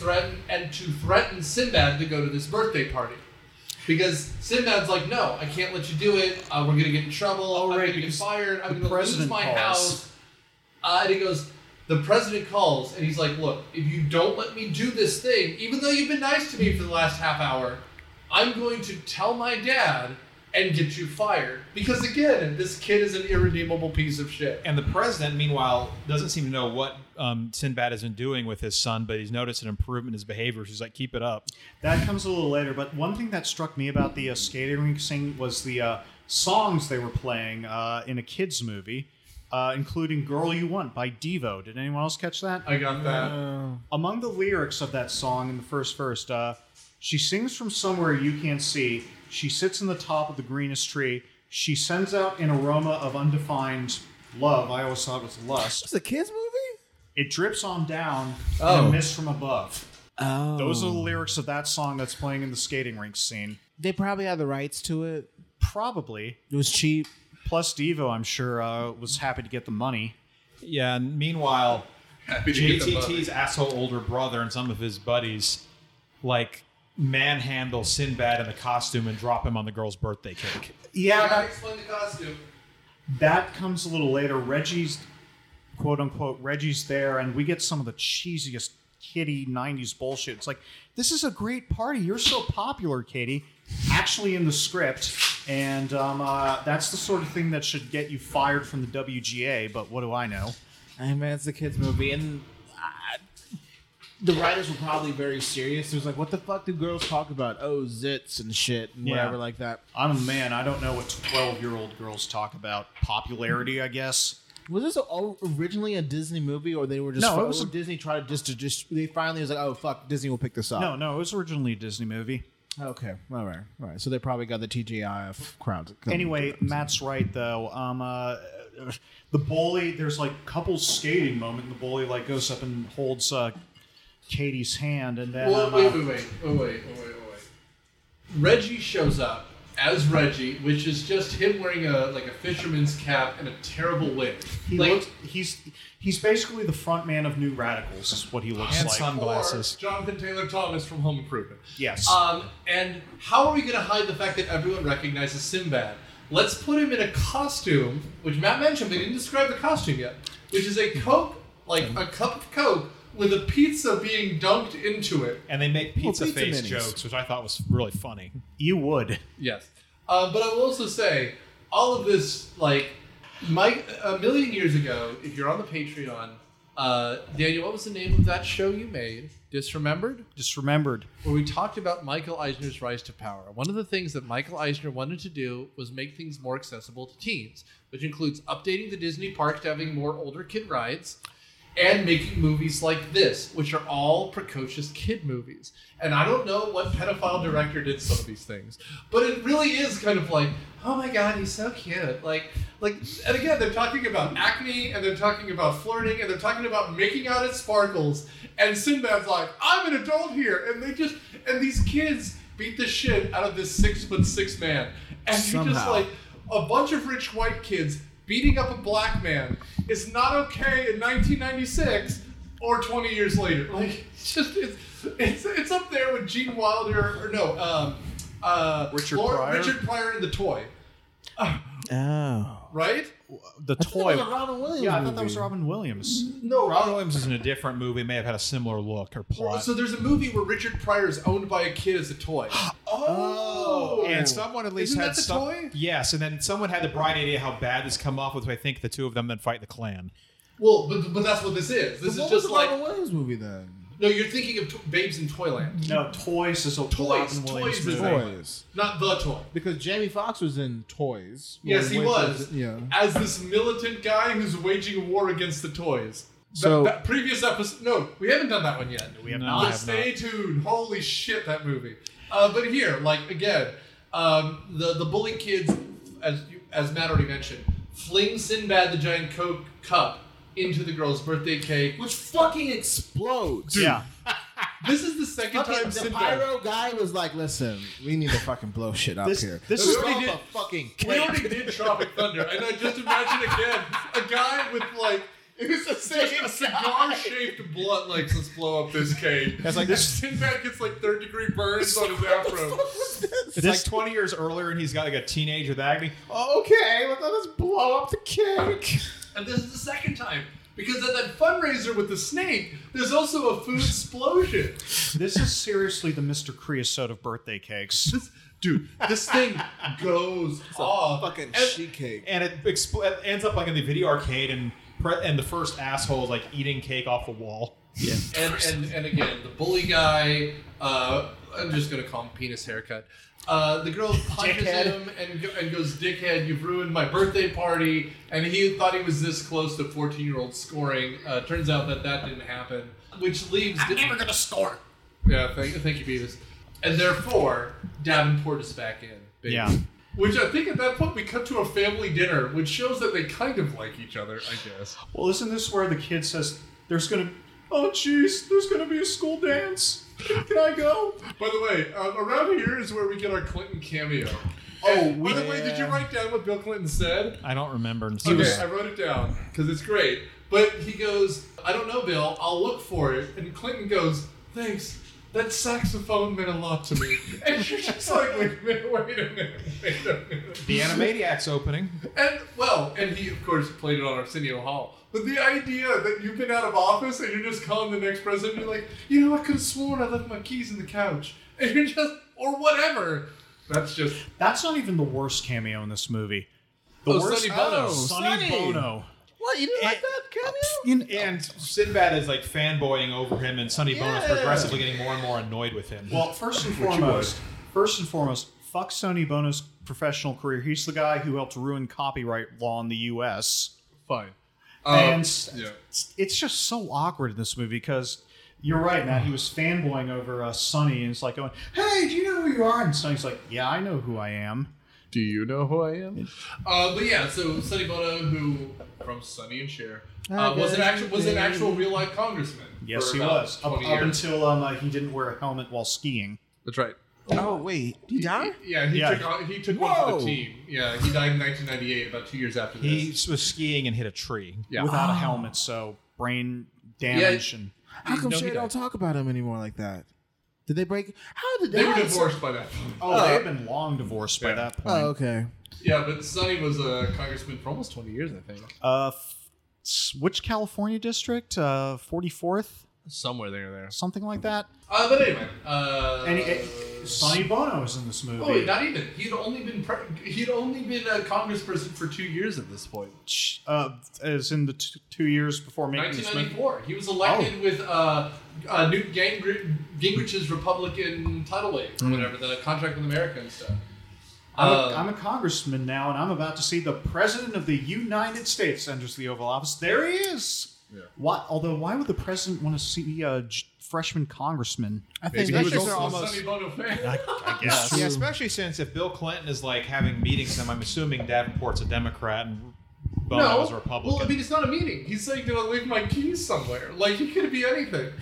threaten Sinbad to go to this birthday party. Because Sinbad's like, no, I can't let you do it. We're going to get in trouble. I'm going to get fired. I'm going to lose my house. And he goes, the president calls, and he's like, look, if you don't let me do this thing, even though you've been nice to me for the last half hour, I'm going to tell my dad and get you fired. Because again, this kid is an irredeemable piece of shit. And the president, meanwhile, doesn't seem to know what Sinbad has been doing with his son, but he's noticed an improvement in his behavior. She's like, keep it up. That comes a little later, but one thing that struck me about the skating rink scene was the songs they were playing in a kids movie, including "Girl You Want" by Devo. Did anyone else catch that? I got that. Among the lyrics of that song in the first verse, she sings from somewhere you can't see. She sits in the top of the greenest tree. She sends out an aroma of undefined love. I always thought it was lust. It's a kids movie? It drips on down in Oh. a mist from above. Oh. Those are the lyrics of that song that's playing in the skating rink scene. They probably had the rights to it. Probably. It was cheap. Plus, Devo, I'm sure, was happy to get the money. Yeah, and meanwhile, Happy to get the JTT's asshole older brother and some of his buddies, like, manhandle Sinbad in the costume and drop him on the girl's birthday cake. Yeah, I explain the costume. that comes a little later. Reggie's, quote unquote, Reggie's there, and we get some of the cheesiest kiddie 90s bullshit. It's like, this is a great party. You're so popular, Katie. Actually in the script. And that's the sort of thing that should get you fired from the WGA, but what do I know? Hey man, it's a kids movie, and the writers were probably very serious. It was like, what the fuck do girls talk about? Oh, zits and shit and whatever like that. I'm a man. I don't know what 12-year-old girls talk about. Popularity, I guess. Was this originally a Disney movie, or they were just No, it was Disney tried just they finally was like, oh fuck, Disney will pick this up. No, it was originally a Disney movie. Okay, all right. So they probably got the TGIF crowd. Anyway, Matt's right though. The bully, there's like couples skating moment. And the bully like goes up and holds Katie's hand, and then Well, wait. Reggie shows up as Reggie, which is just him wearing a fisherman's cap and a terrible wig. He's basically the front man of New Radicals. Is what he looks And like. sunglasses. Or Jonathan Taylor Thomas from Home Improvement. Yes. And how are we going to hide the fact that everyone recognizes Sinbad? Let's put him in a costume, which Matt mentioned, but he didn't describe the costume yet, which is a Coke, like a cup of Coke with a pizza being dunked into it. And they make pizza pizza face minis. jokes, which I thought was really funny. You would. Yes. But I will also say, all of this, like, a million years ago, if you're on the Patreon, Daniel, what was the name of that show you made? Disremembered? Disremembered. Where we talked about Michael Eisner's rise to power. One of the things that Michael Eisner wanted to do was make things more accessible to teens, which includes updating the Disney parks to having more older kid rides, and making movies like this, which are all precocious kid movies. And I don't know what pedophile director did some of these things, but it really is kind of like, oh my god, he's so cute. Like, and again, they're talking about acne, and they're talking about flirting, and they're talking about making out at Sparkles, and Sinbad's like, I'm an adult here, and these kids beat the shit out of this 6'6" man, and you're just Somehow. like, a bunch of rich white kids beating up a black man is not okay in 1996 or 20 years later. Like, it's up there with Gene Wilder, or no, Richard Pryor? Richard Pryor in The Toy, Oh. right? The That toy. was a Robin Williams Yeah, I thought that was movie. Robin Williams. No, Robin Williams is in a different movie, may have had a similar look or plot. So there's a movie where Richard Pryor is owned by a kid as a toy. Oh. And someone at least Isn't had that the some. toy? Yes, and then someone had the bright idea how bad this come off with. I think the two of them then fight the Klan. Well, but that's what this is. This is What was just the like, Robin Williams movie then? no, you're thinking of Babes in Toyland, No, Toys is a Toys Robin Williams is movie. the- Toys. not The Toy. Because Jamie Foxx was in Toys. Yes, he Wait, was. Yeah. As this militant guy who's waging a war against the toys. So- that previous episode, no, we haven't done that one yet. We have No, not. I But have stay tuned. Holy shit, that movie. But here, like again, the bully kids, as Matt already mentioned, fling Sinbad the giant Coke cup into the girl's birthday cake. Which fucking explodes. Yeah. This is the second Fucking, time the Sinbad. pyro guy was like, listen, we need to fucking blow shit up This- here. this Let's is- drop we did- a fucking We cake. already did Tropic Thunder, and I just imagine again a guy with like. It was the Just same a cigar-shaped blunt, like, let's blow up this cake. It's like this Sinbad gets like third-degree burns on his afro. It's like 20 years earlier, and he's got like a teenage with acne. Okay, well, let's blow up the cake. And this is the second time. Because at that fundraiser with the snake, there's also a food explosion. This is seriously the Mr. Creosote of birthday cakes. This thing goes off. Fucking And- sheet cake. And it ends up like in the video arcade, and the first asshole is like eating cake off the wall. Yeah. And again, the bully guy, I'm just going to call him Penis Haircut. The girl punches him and goes, dickhead, you've ruined my birthday party. And he thought he was this close to 14-year-old scoring. Turns out that didn't happen. Which leaves... I'm never going to score. Yeah, thank you, Beavis. And therefore, Davenport is back in. Baby. Yeah. Which I think at that point we cut to a family dinner, which shows that they kind of like each other, I guess. Well, isn't this where the kid says, there's gonna be a school dance? Can I go? By the way, around here is where we get our Clinton cameo. Oh, By the way, did you write down what Bill Clinton said? I don't remember. Okay, I wrote it down because it's great. But he goes, I don't know, Bill. I'll look for it. And Clinton goes, thanks. That saxophone meant a lot to me. And you're just like, wait a minute. The Animaniacs opening. And he, of course, played it on Arsenio Hall. But the idea that you've been out of office and you're just calling the next president, you're like, you know, I could have sworn I left my keys in the couch. And you're just, or whatever. That's not even the worst cameo in this movie. The Oh, worst. Sonny Bono. Sonny Sonny. Bono. What, you didn't like that? And Sinbad is like fanboying over him, and Sonny Bono's progressively getting more and more annoyed with him. Well, first and foremost, fuck Sonny Bono's professional career. He's the guy who helped ruin copyright law in the U.S. Fine. And it's just so awkward in this movie because you're right, Matt. He was fanboying over Sonny, and it's like going, "Hey, do you know who you are?" And Sonny's like, "Yeah, I know who I am." Do you know who I am? But yeah, so Sonny Bono, who from Sonny and Cher, was an actual real life congressman. Yes, for he about was 20 up years. until he didn't wear a helmet while skiing. That's right. Oh wait, did he die? Yeah, he took one for the team. Yeah, he died in 1998, about 2 years after this. He was skiing and hit a tree. Yeah. Without a helmet, so brain damage and. How come No, he Cher don't died. talk about him anymore like that? Did they break? How did They were how did- divorced by that point. Oh, they had been long divorced by that point. Oh, okay. Yeah, but Sonny was a congressman for almost 20 years, I think. Which California district? 44th, Somewhere there. something like that. But anyway, Sonny Bono is in this movie. oh wait, not even. He'd only been a congressperson for 2 years at this point. As in the 2 years before making this movie. 1994. He was elected with Newt Gingrich's Republican tidal wave or whatever, the Contract with America and stuff. I'm a congressman now, and I'm about to see the President of the United States enters the Oval Office. There he is. Yeah. Why would the president want to see a freshman congressman? I think He that's was just also a Sonny Bono fan. I guess. Yeah, especially since if Bill Clinton is like having meetings with him, I'm assuming Davenport's a Democrat and Bono is a Republican. Well, I mean, it's not a meeting. He's saying, "Gonna leave my keys somewhere." Like he could be anything.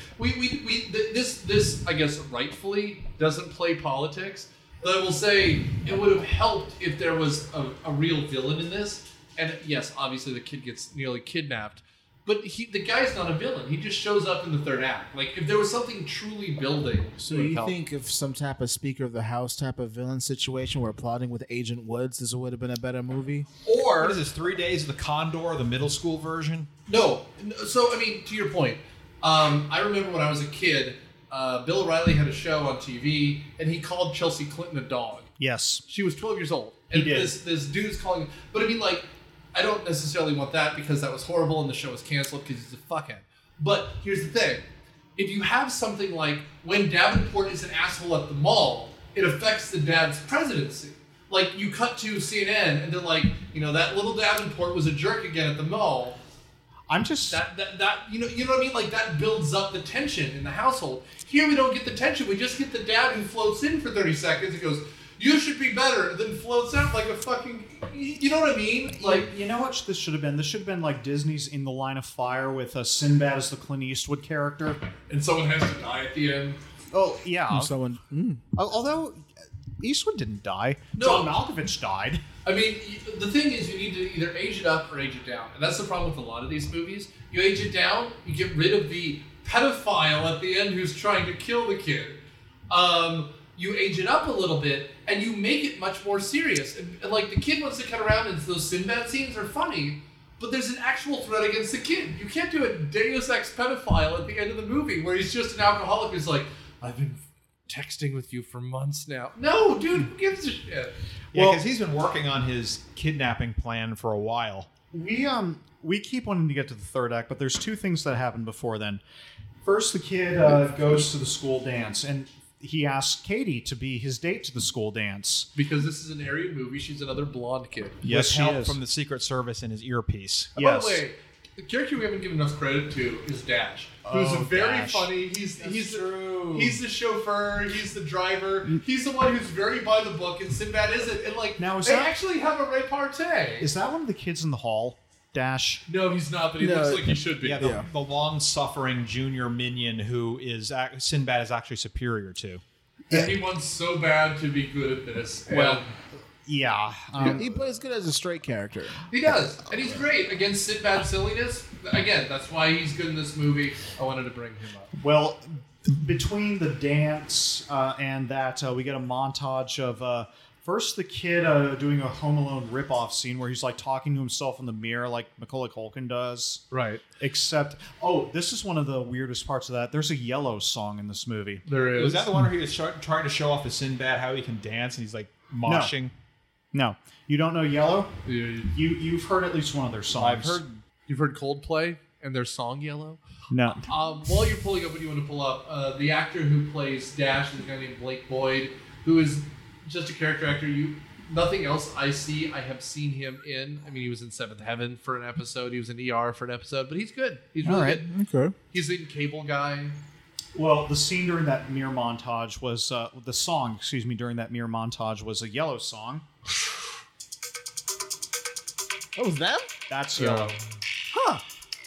This I guess rightfully doesn't play politics. But I will say it would have helped if there was a real villain in this. And yes, obviously the kid gets nearly kidnapped, but the guy's not a villain. He just shows up in the third act. Like if there was something truly building. So it would you help. think if some type of Speaker of the House type of villain situation were plotting with Agent Woods, this would have been a better movie? Or What is this, 3 Days of the Condor, the middle school version? No. So, I mean, to your point, I remember when I was a kid, Bill O'Reilly had a show on TV, and he called Chelsea Clinton a dog. Yes. She was 12 years old. And He did. this dude's calling... But I mean, like, I don't necessarily want that because that was horrible and the show was canceled because he's a fuckhead. But here's the thing. If you have something like when Davenport is an asshole at the mall, it affects the dad's presidency. Like, you cut to CNN, and they're like, that little Davenport was a jerk again at the mall. I'm just. That you know what I mean? Like that builds up the tension in the household. Here we don't get the tension. We just get the dad who floats in for 30 seconds and goes, "You should be better," and then floats out like a fucking. You know what I mean? Like You know what this should have been? This should have been like Disney's In the Line of Fire with Sinbad as the Clint Eastwood character. and someone has to die at the end. Oh, yeah. Someone. Although Eastwood didn't die. No. John Malkovich died. I mean, the thing is, you need to either age it up or age it down, and that's the problem with a lot of these movies. You age it down, you get rid of the pedophile at the end who's trying to kill the kid. You age it up a little bit, and you make it much more serious. And like the kid wants to cut around, and those Sinbad scenes are funny, but there's an actual threat against the kid. You can't do a Deus Ex pedophile at the end of the movie where he's just an alcoholic who's like, "I've been texting with you for months now." No, dude, who gives a shit? Yeah, because he's been working on his kidnapping plan for a while. We keep wanting to get to the third act, but there's two things that happen before then. First, the kid goes to the school dance, and he asks Katie to be his date to the school dance. Because this is an Aryan movie, she's another blonde kid. With she help is. from the Secret Service in his earpiece. By Yes. the way, the character we haven't given enough credit to is Dash, who's very Dash. funny. He's true. he's the chauffeur. He's the driver. He's the one who's very by the book, and Sinbad isn't. And like, Now, is they that- actually have a repartee. Is that one of the kids in the hall? Dash? No, he's not, but he No. looks like he should be. Yeah, the long-suffering junior minion who is Sinbad is actually superior to. And he wants so bad to be good at this. And Well, Yeah. He plays good as a straight character. he does, and he's great against Sinbad's silliness. Again, that's why he's good in this movie. I wanted to bring him up. Well, between the dance and that, we get a montage of first the kid doing a Home Alone ripoff scene where he's like talking to himself in the mirror like Macaulay Culkin does. Right. Except, this is one of the weirdest parts of that. There's a Yellow song in this movie. There is. was that the one where he was trying to show off to Sinbad how he can dance and he's like moshing? No, you don't know Yellow? Yeah, You've heard at least one of their songs. I've heard You've heard Coldplay and their song Yellow? No. While you're pulling up what you want to pull up, the actor who plays Dash is a guy named Blake Boyd, who is just a character actor. Nothing else I have seen him in. I mean, he was in Seventh Heaven for an episode. He was in ER for an episode, but he's good. He's really good. Okay. He's in Cable Guy. Well, the scene during that mirror montage was the song. Excuse me, during that mirror montage was a Yellow song. What was that? That's Yellow. Huh.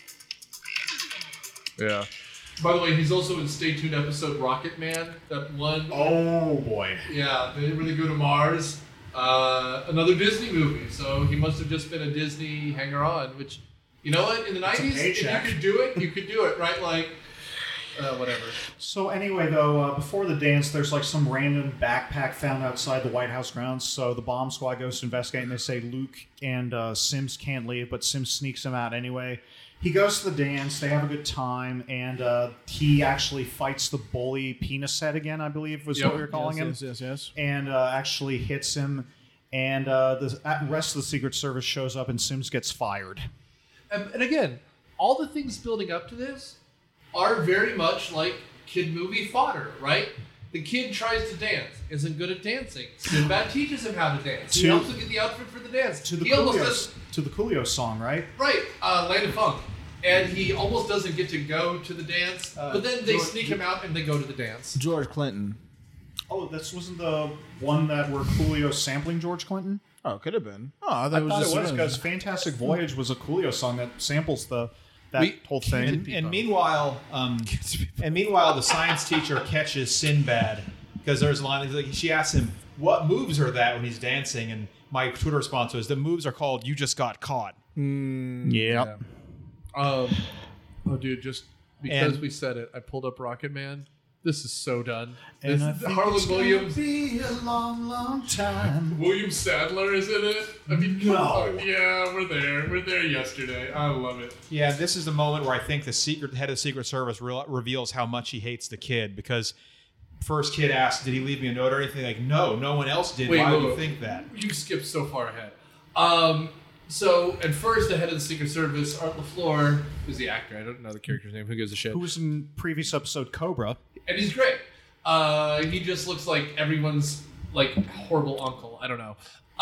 Yeah. By the way, he's also in Stay Tuned episode Rocket Man. That one. Oh boy. Yeah, they didn't really go to Mars. Another Disney movie. So he must have just been a Disney hanger-on, which, you know what? In the 90s, if you could do it, right? Like, whatever. So anyway, though, before the dance, there's like some random backpack found outside the White House grounds. So the bomb squad goes to investigate, and they say Luke and Sims can't leave, but Sims sneaks him out anyway. He goes to the dance. They have a good time, and he actually fights the bully Penis Head again, I believe was what we were calling him. Yes. And actually hits him. And the rest of the Secret Service shows up, and Sims gets fired. And again, all the things building up to this are very much like kid movie fodder, right? The kid tries to dance, isn't good at dancing. Sinbad teaches him how to dance. He helps him get the outfit for the dance. To the Coolio song, right? Right, Land of Funk. And he almost doesn't get to go to the dance, but then they sneak him out and they go to the dance. George Clinton. Oh, this wasn't the one that where Coolio sampling George Clinton? Oh, could have been. Oh, I I thought thought it was just because Fantastic Voyage was a Coolio song that samples that whole thing. And meanwhile, the science teacher catches Sinbad because there's a line. Like, she asks him, "What moves are that when he's dancing?" And my Twitter response was, "The moves are called You Just Got Caught." Yeah. Oh, dude, just because we said it, I pulled up Rocket Man. This is so done. And I think Harlan it's Williams. gonna be a long, long time. William Sadler is in it. I mean, No. yeah, we're there. We're there yesterday. I love it. Yeah, this is the moment where I think the head of the Secret Service reveals how much he hates the kid because first kid asks, "Did he leave me a note or anything?" Like, no one else did. Why would you think that? You skipped so far ahead. So at first, the head of the Secret Service, Art LaFleur, who's the actor. I don't know the character's name. Who gives a shit? Who was in previous episode Cobra? And he's great. He just looks like everyone's like horrible uncle. I don't know.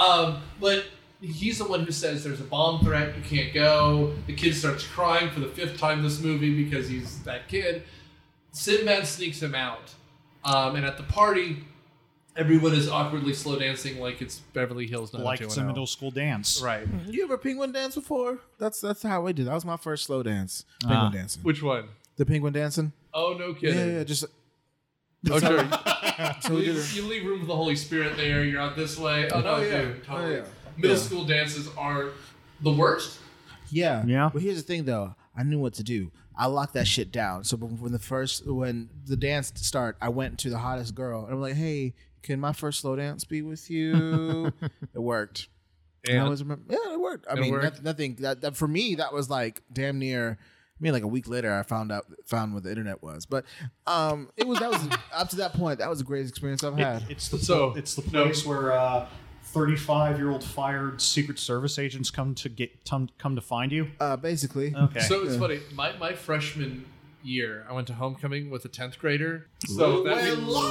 But he's the one who says there's a bomb threat. You can't go. The kid starts crying for the 5th time this movie because he's that kid. Sinbad sneaks him out. And at the party, everyone is awkwardly slow dancing like it's Beverly Hills 90210. Like it's a middle school dance. Right. You ever penguin dance before? That's how I did. That was my first slow dance. Penguin dancing. Which one? The penguin dancing? Oh, no kidding. Yeah, just Oh, sure. so we did You leave room for the Holy Spirit there. You're out this way. Oh, no, yeah. dude. Totally. Oh, yeah. Middle Yeah. school dances are the worst. Yeah. Yeah. But here's the thing, though. I knew what to do. I locked that shit down. So when the dance started, I went to the hottest girl and I'm like, "Hey, can my first slow dance be with you?" It worked. And It worked. I It mean, worked? nothing. That for me, that was like damn near. I mean, like a week later, I found what the internet was. But that was up to that point. That was the greatest experience I've had. It's the So, place where 35-year-old fired Secret Service agents come to find you. Basically. Okay. So it's funny. My freshman year, I went to homecoming with a 10th grader. So that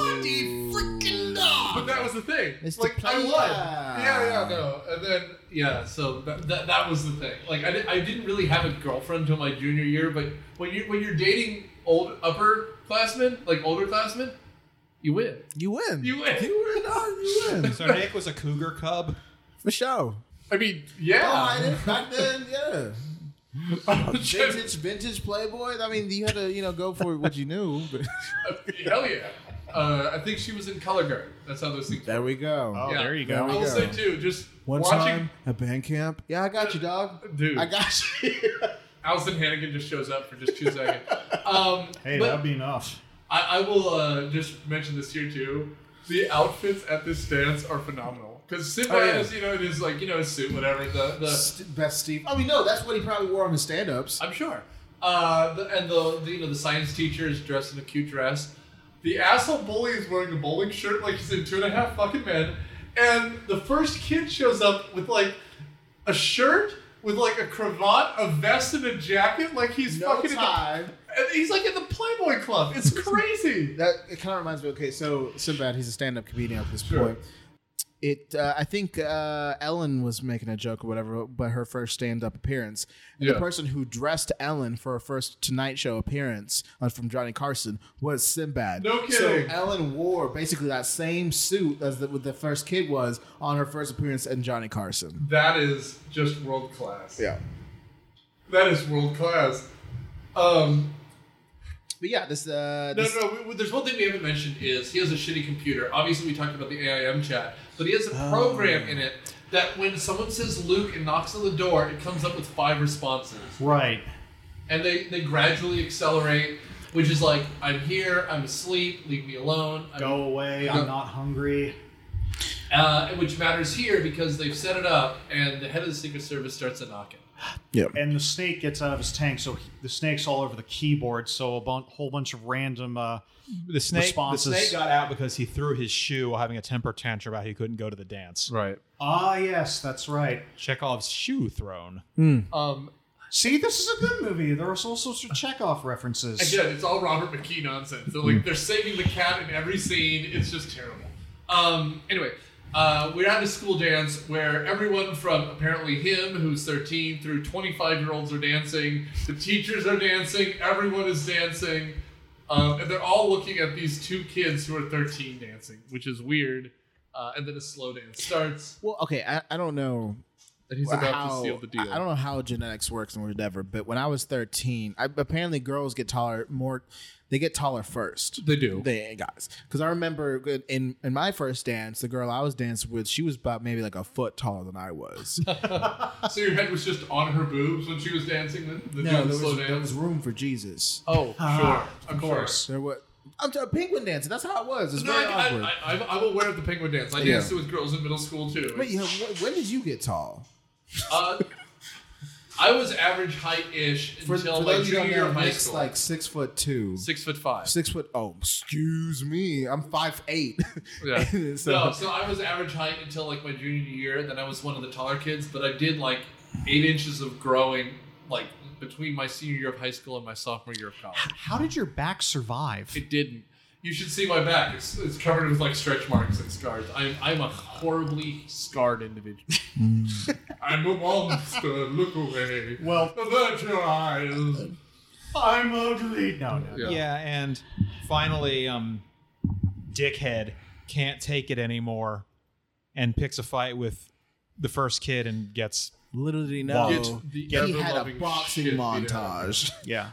but that was the thing. It's like the I won. play- No. And then so that was the thing. Like I didn't really have a girlfriend until my junior year. But when you're dating upperclassmen, like older classmen, you win. You win. You win. You win. So Nick was a cougar cub. For sure. I mean, yeah. Back then, yeah. Vintage Playboy. I mean, you had to, go for what you knew. But Hell yeah. I think she was in Color Guard. That's how those things there we go. Oh, there you go. There we I will go. say too, just One watching time at band camp. Yeah, I got you, dog. Dude. I got you. Allison Hannigan just shows up for just 2 seconds. Hey, but that'd be enough. I will just mention this here too. The outfits at this dance are phenomenal. Because Sinbad is, it is like, his suit, whatever. The Best Steve. I mean, no, that's what he probably wore on his stand-ups. I'm sure. The science teacher is dressed in a cute dress. The asshole bully is wearing a bowling shirt like he's in 2.5 fucking Men. And the first kid shows up with like a shirt with like a cravat, a vest, and a jacket, like he's fucking tie. and he's like in the Playboy Club. It's crazy. That it kind of reminds me. Okay, so Sinbad, he's a stand-up comedian at this Sure. point. I think Ellen was making a joke or whatever, but her first stand-up appearance, and Yeah. the person who dressed Ellen for her first Tonight Show appearance from Johnny Carson was Sinbad. No So kidding. Ellen wore basically that same suit as the first kid was on her first appearance in Johnny Carson. That is just world class. Yeah. That is world class. But yeah, this There's one thing we haven't mentioned is he has a shitty computer. Obviously, we talked about the AIM chat, but he has a program in it that when someone says Luke and knocks on the door, it comes up with 5 responses. Right. And they gradually accelerate, which is like, I'm here, I'm asleep, leave me alone. Go away. I'm not hungry. Which matters here because they've set it up, and the head of the Secret Service starts a knocking. And the snake gets out of his tank, so the snake's all over the keyboard. So a whole bunch of random The snake responses. got out because he threw his shoe while having a temper tantrum about he couldn't go to the dance. Right. Yes, that's right. Chekhov's shoe thrown. See, this is a good movie. There are all sorts of Chekhov references. Again, it's all Robert McKee nonsense. They're like they're saving the cat in every scene. It's just terrible. Anyway, we're at a school dance where everyone from apparently him, who's 13, through 25-year-olds are dancing. The teachers are dancing. Everyone is dancing. And they're all looking at these 2 kids who are 13 dancing, which is weird. And then a slow dance starts. Well, okay, I don't know. And he's about to seal the deal. I don't know how genetics works and whatever, but when I was 13, apparently girls get taller more. They get taller first. They do. They guys, because I remember in my first dance, the girl I was dancing with, she was about maybe like a foot taller than I was. So your head was just on her boobs when she was dancing? No, slow there dance? was room for Jesus. Oh, sure. Of course. There was. I'm talking penguin dancing. That's how it was. It's No, very awkward. I'm aware of the penguin dance. I danced it with girls in middle school too. Wait, when did you get tall? I was average height-ish until like junior year of high Nick's school. like 6'2". 6'5". 6 foot. Oh, excuse me. I'm 5'8". Yeah. so, So I was average height until like my junior year. Then I was one of the taller kids, but I did like 8 inches of growing like between my senior year of high school and my sophomore year of college. How did your back survive? It didn't. You should see my back. It's covered with like stretch marks and scars. I'm a horribly scarred individual. I'm a monster. Look away. Well- avert your eyes. I'm ugly. No. Yeah, and finally, Dickhead can't take it anymore and picks a fight with the first kid and gets... little did he know, Get the he had a ever-loving boxing shit beat out of montage. Yeah.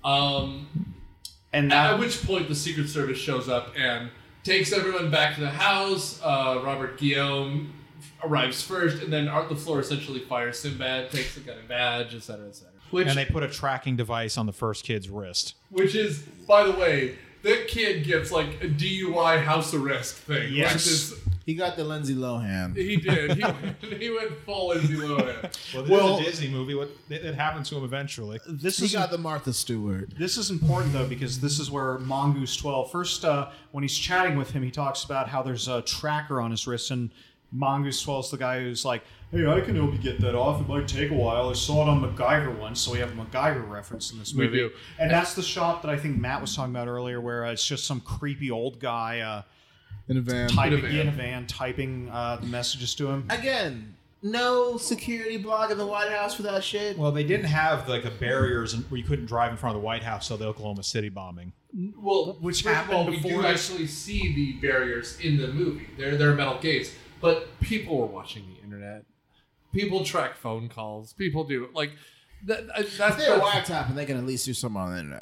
At And that, which point the Secret Service shows up and takes everyone back to the house. Robert Guillaume arrives first, and then Art LaFleur essentially fires Sinbad, takes the gun and badge, etc., etc. And they put a tracking device on the first kid's wrist. Which is, by the way, that kid gets like a DUI house arrest thing. Yes. Like this, He got the Lindsay Lohan. he did. He went full Lindsay Lohan. Well, this is a Disney movie. It happened to him eventually. this He is got the Martha Stewart. This is important, though, because this is where Mongoose 12... First, when he's chatting with him, he talks about how there's a tracker on his wrist, and Mongoose 12 is the guy who's like, hey, I can help you get that off. It might take a while. I saw it on MacGyver once, so we have a MacGyver reference in this We movie. do. And that's the shot that I think Matt was talking about earlier, where it's just some creepy old guy In a van. typing In a van. in a van, typing the messages to him. Again, no security block in the White House for that shit. Well, they didn't have like a barriers where you couldn't drive in front of the White House, so the Oklahoma City bombing. Well, Which first of all, happened we before do this. actually see the barriers in the movie. They're metal gates, but people were watching the internet. People track phone calls. People do like that. That's They're a wiretap and they can at least do something on the internet.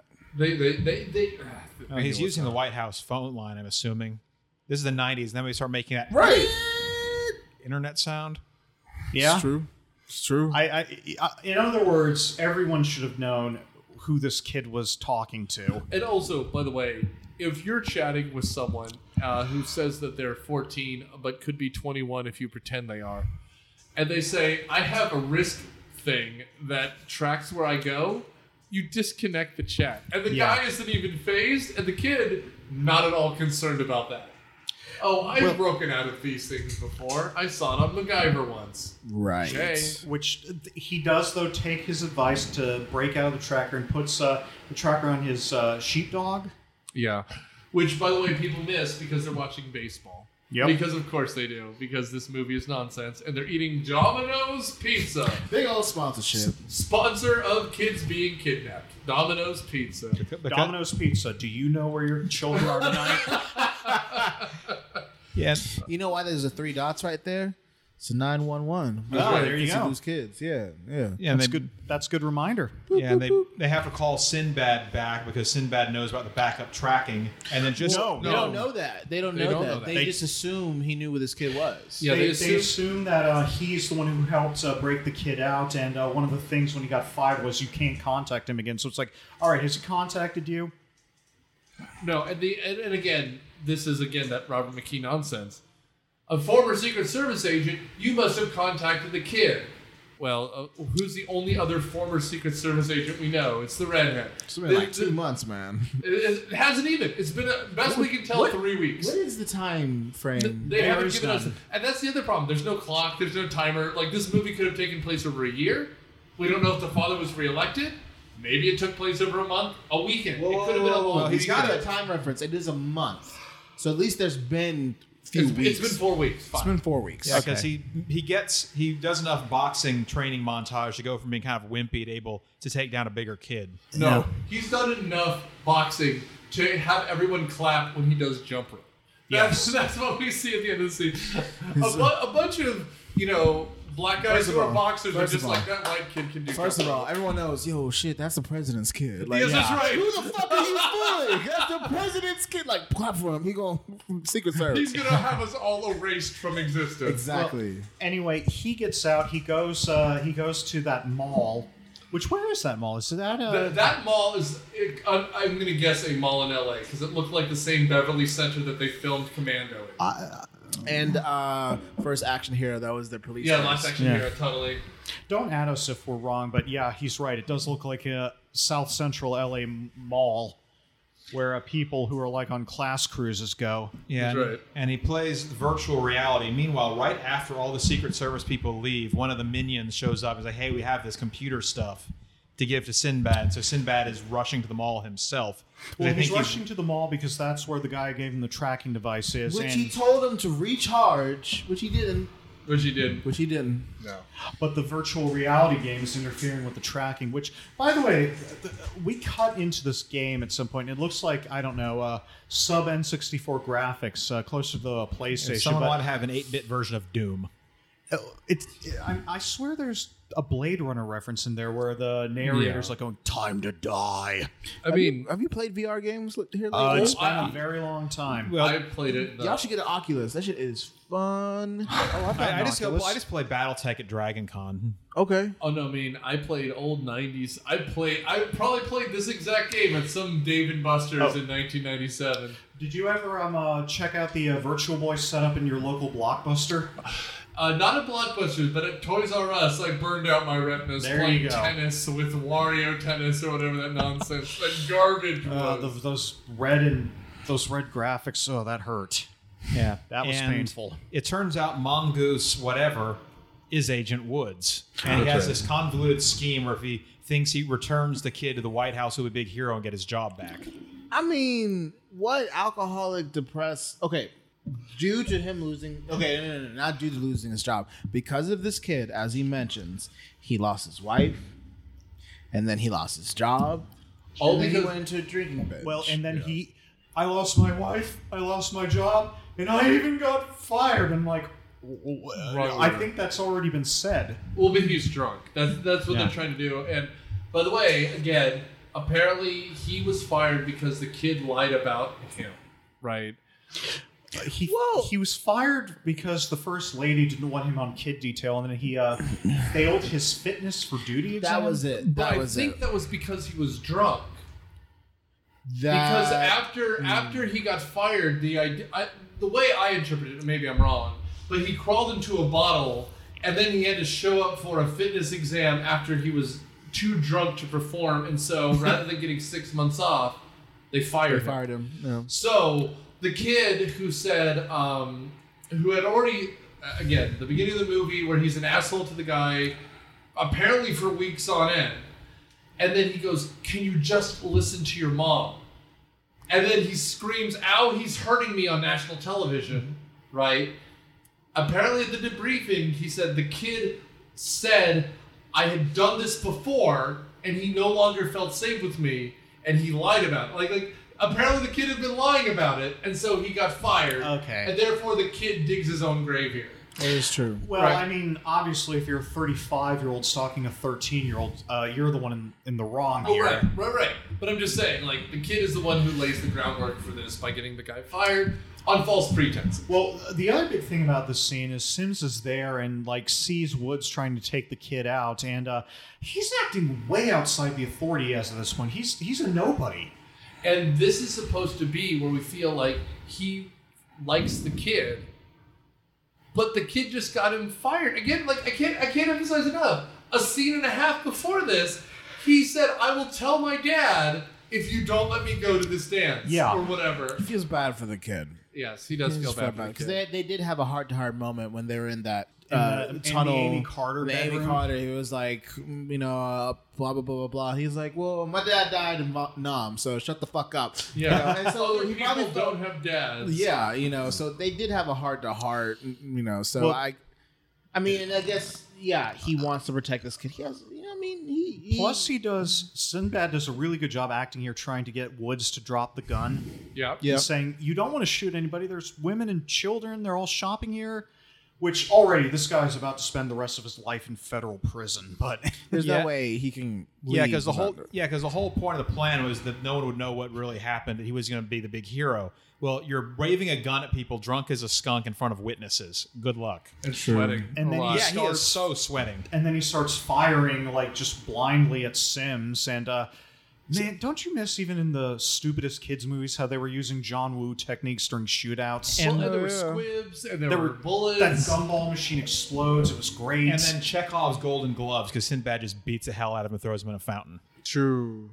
He's using the White House phone line, I'm assuming. This is the 90s, and then we start making that internet sound. Yeah. It's true. It's true. In other words, everyone should have known who this kid was talking to. And also, by the way, if you're chatting with someone who says that they're 14 but could be 21 if you pretend they are, and they say, I have a wrist thing that tracks where I go, you disconnect the chat. And the Yeah. guy isn't even phased, and the kid not at all concerned about that. Oh, I've broken out of these things before. I saw it on MacGyver once. Right. Okay. Which he does, though, take his advice to break out of the tracker and puts the tracker on his sheepdog. Yeah. Which, by the way, people miss because they're watching baseball. Yep. Because of course they do. Because this movie is nonsense, and they're eating Domino's Pizza. Big old sponsorship. Sponsor of kids being kidnapped. Domino's Pizza. Domino's Pizza. Do you know where your children are tonight? Yeah. You know why there's a 3 dots right there? It's a 911. Oh, there you To go. lose kids. Yeah, yeah. Yeah, That's they, good. That's a good reminder. Yeah, and they have to call Sinbad back because Sinbad knows about the backup tracking, and then just They don't know that. They don't know that. They just assume he knew where this kid was. Yeah, They assume that he's the one who helped break the kid out, and one of the things when he got fired was you can't contact him again. So it's like, all right, has he contacted you? No, and again, this is again that Robert McKee nonsense. A former Secret Service agent, you must have contacted the kid. Well, who's the only other former Secret Service agent we know? It's the redhead. It's been like 2 months, man. It hasn't even. It's been, best we can tell, 3 weeks. What is the time frame? They haven't There's given us, none. and that's the other problem. There's no clock. There's no timer. Like, this movie could have taken place over a year. We don't know if the father was reelected. Maybe it took place over a month, a weekend. It could have been a long Well, he's got weekend. a time reference. It is a month. So at least there's been a few weeks. It's been 4 weeks. Fine. It's been 4 weeks. Yeah, because he does enough boxing training montage to go from being kind of wimpy to able to take down a bigger kid. No, he's done enough boxing to have everyone clap when he does jump rope. That's what we see at the end of the scene. A bunch of, black guys First of who are all- boxers are first just of like, all- that white kid can do First of jump all, rope. everyone knows, yo, shit, that's the president's kid. Like, Yes, that's right. Who the fuck are you fooling? That's the president's kid. Like, clap for him. He going Secret Service. He's going to have us all erased from existence. Exactly. Anyway, he gets out. He goes to that mall. Which, where is that mall? Is that That mall is, I'm going to guess, a mall in LA because it looked like the same Beverly Center that they filmed Commando in. And first action hero, that was the police. Yeah, force. last action hero, totally. Don't add us if we're wrong, but yeah, he's right. It does look like a South Central LA mall where people who are like on class cruises go. Yeah, That's right. and he plays virtual reality. Meanwhile, right after all the Secret Service people leave, one of the minions shows up and is like, hey, we have this computer stuff to give to Sinbad. So Sinbad is rushing to the mall himself. Well, I he's think rushing to the mall because that's where the guy gave him the tracking device is. Which and, he told him to recharge, which he didn't. Which he did. No. but the virtual reality game is interfering with the tracking, which, by the way, we cut into this game at some point. It looks like, I don't know, sub N64 graphics, closer to the PlayStation. if someone but wanted to have an 8-bit version of Doom. I swear there's a Blade Runner reference in there where the narrator's like going, "Time to die." I mean, Have you played VR games here lately? It's been a very long time. I played it. Y'all should get an Oculus. That shit is fun. Oh, I've got I an just Oculus. play BattleTech at Dragon Con. Okay. Oh no, I mean, I played old '90s. I probably played this exact game at some Dave & Buster's in 1997. Did you ever check out the Virtual Boy setup in your local Blockbuster? Not at Blockbusters, but at Toys R Us, I burned out my retinas There playing you go. tennis with Wario Tennis or whatever that nonsense, that garbage was. Those red graphics. Oh, that hurt. Yeah, That was And painful. It turns out Mongoose, whatever, is Agent Woods, and he has this convoluted scheme where if he thinks he returns the kid to the White House, he'll be a big hero and get his job back. I mean, what alcoholic depressed? Okay, due to him losing. Okay, no, not due to losing his job. Because of this kid, as he mentions, he lost his wife, and then he lost his job. All and then he because- went into a drinking binge. Well, and then I lost my wife, I lost my job, and I even got fired. I'm like, I think that's already been said. Well, but he's drunk. That's what they're trying to do. And by the way, again, apparently he was fired because the kid lied about him. Right. He was fired because the first lady didn't want him on kid detail, and then he failed his fitness for duty exam. that was it. But That I was think it. that was because he was drunk. That- Because after he got fired, the way I interpreted it, maybe I'm wrong, but he crawled into a bottle and then he had to show up for a fitness exam after he was too drunk to perform, and so rather than getting 6 months off, they fired him. fired him. No. So the kid who said, who had already, again, the beginning of the movie where he's an asshole to the guy, apparently for weeks on end. And then he goes, "Can you just listen to your mom?" And then he screams, "Ow, he's hurting me" on national television, right? Apparently at the debriefing, he said the kid said, "I had done this before, and he no longer felt safe with me, and he lied about it." Like apparently the kid had been lying about it, and so he got fired. Okay. And therefore the kid digs his own grave here. It is true. Well, Right. I mean, obviously, if you're a 35-year-old stalking a 13-year-old, you're the one in the wrong Oh, here. right. But I'm just saying, like, the kid is the one who lays the groundwork for this by getting the guy fired on false pretenses. Well, the other big thing about this scene is Sims is there and like sees Woods trying to take the kid out, and he's acting way outside the authority as of this point. He's a nobody. And this is supposed to be where we feel like he likes the kid, but the kid just got him fired. Again, like I can't emphasize enough. A scene and a half before this, he said, "I will tell my dad if you don't let me go to this dance." Yeah. Or whatever. He feels bad for the kid. Yes, he does feel bad for the because kid. they did have a heart-to-heart moment when they were in that In the tunnel. Amy Carter the Amy bedroom. Carter. He was like, blah blah blah blah blah. He's like, well, my dad died in Vietnam, so shut the fuck up. Yeah. And so Other he people probably felt, don't have dads. yeah, so they did have a heart-to-heart, So Well- I mean, and I guess he wants to protect this kid. He has, he Plus, Sinbad does a really good job acting here, trying to get Woods to drop the gun. Yeah. Yeah. He's saying, "You don't want to shoot anybody. There's women and children. They're all shopping here." Which already, this guy's about to spend the rest of his life in federal prison. But There's Yeah. no way he can. Yeah, leave because the without- whole point of the plan was that no one would know what really happened. That he was going to be the big hero. Well, you're waving a gun at people drunk as a skunk in front of witnesses. Good luck. And sweating. And a then lot. Yeah, he starts- is so sweating. and then he starts firing like just blindly at Sims. And man, don't you miss even in the stupidest kids movies how they were using John Woo techniques during shootouts? Well, And- and there were Yeah. squibs, and there There were were- bullets. that gumball machine explodes. It was great. And then Chekhov's golden gloves because Sinbad just beats the hell out of him and throws him in a fountain. True.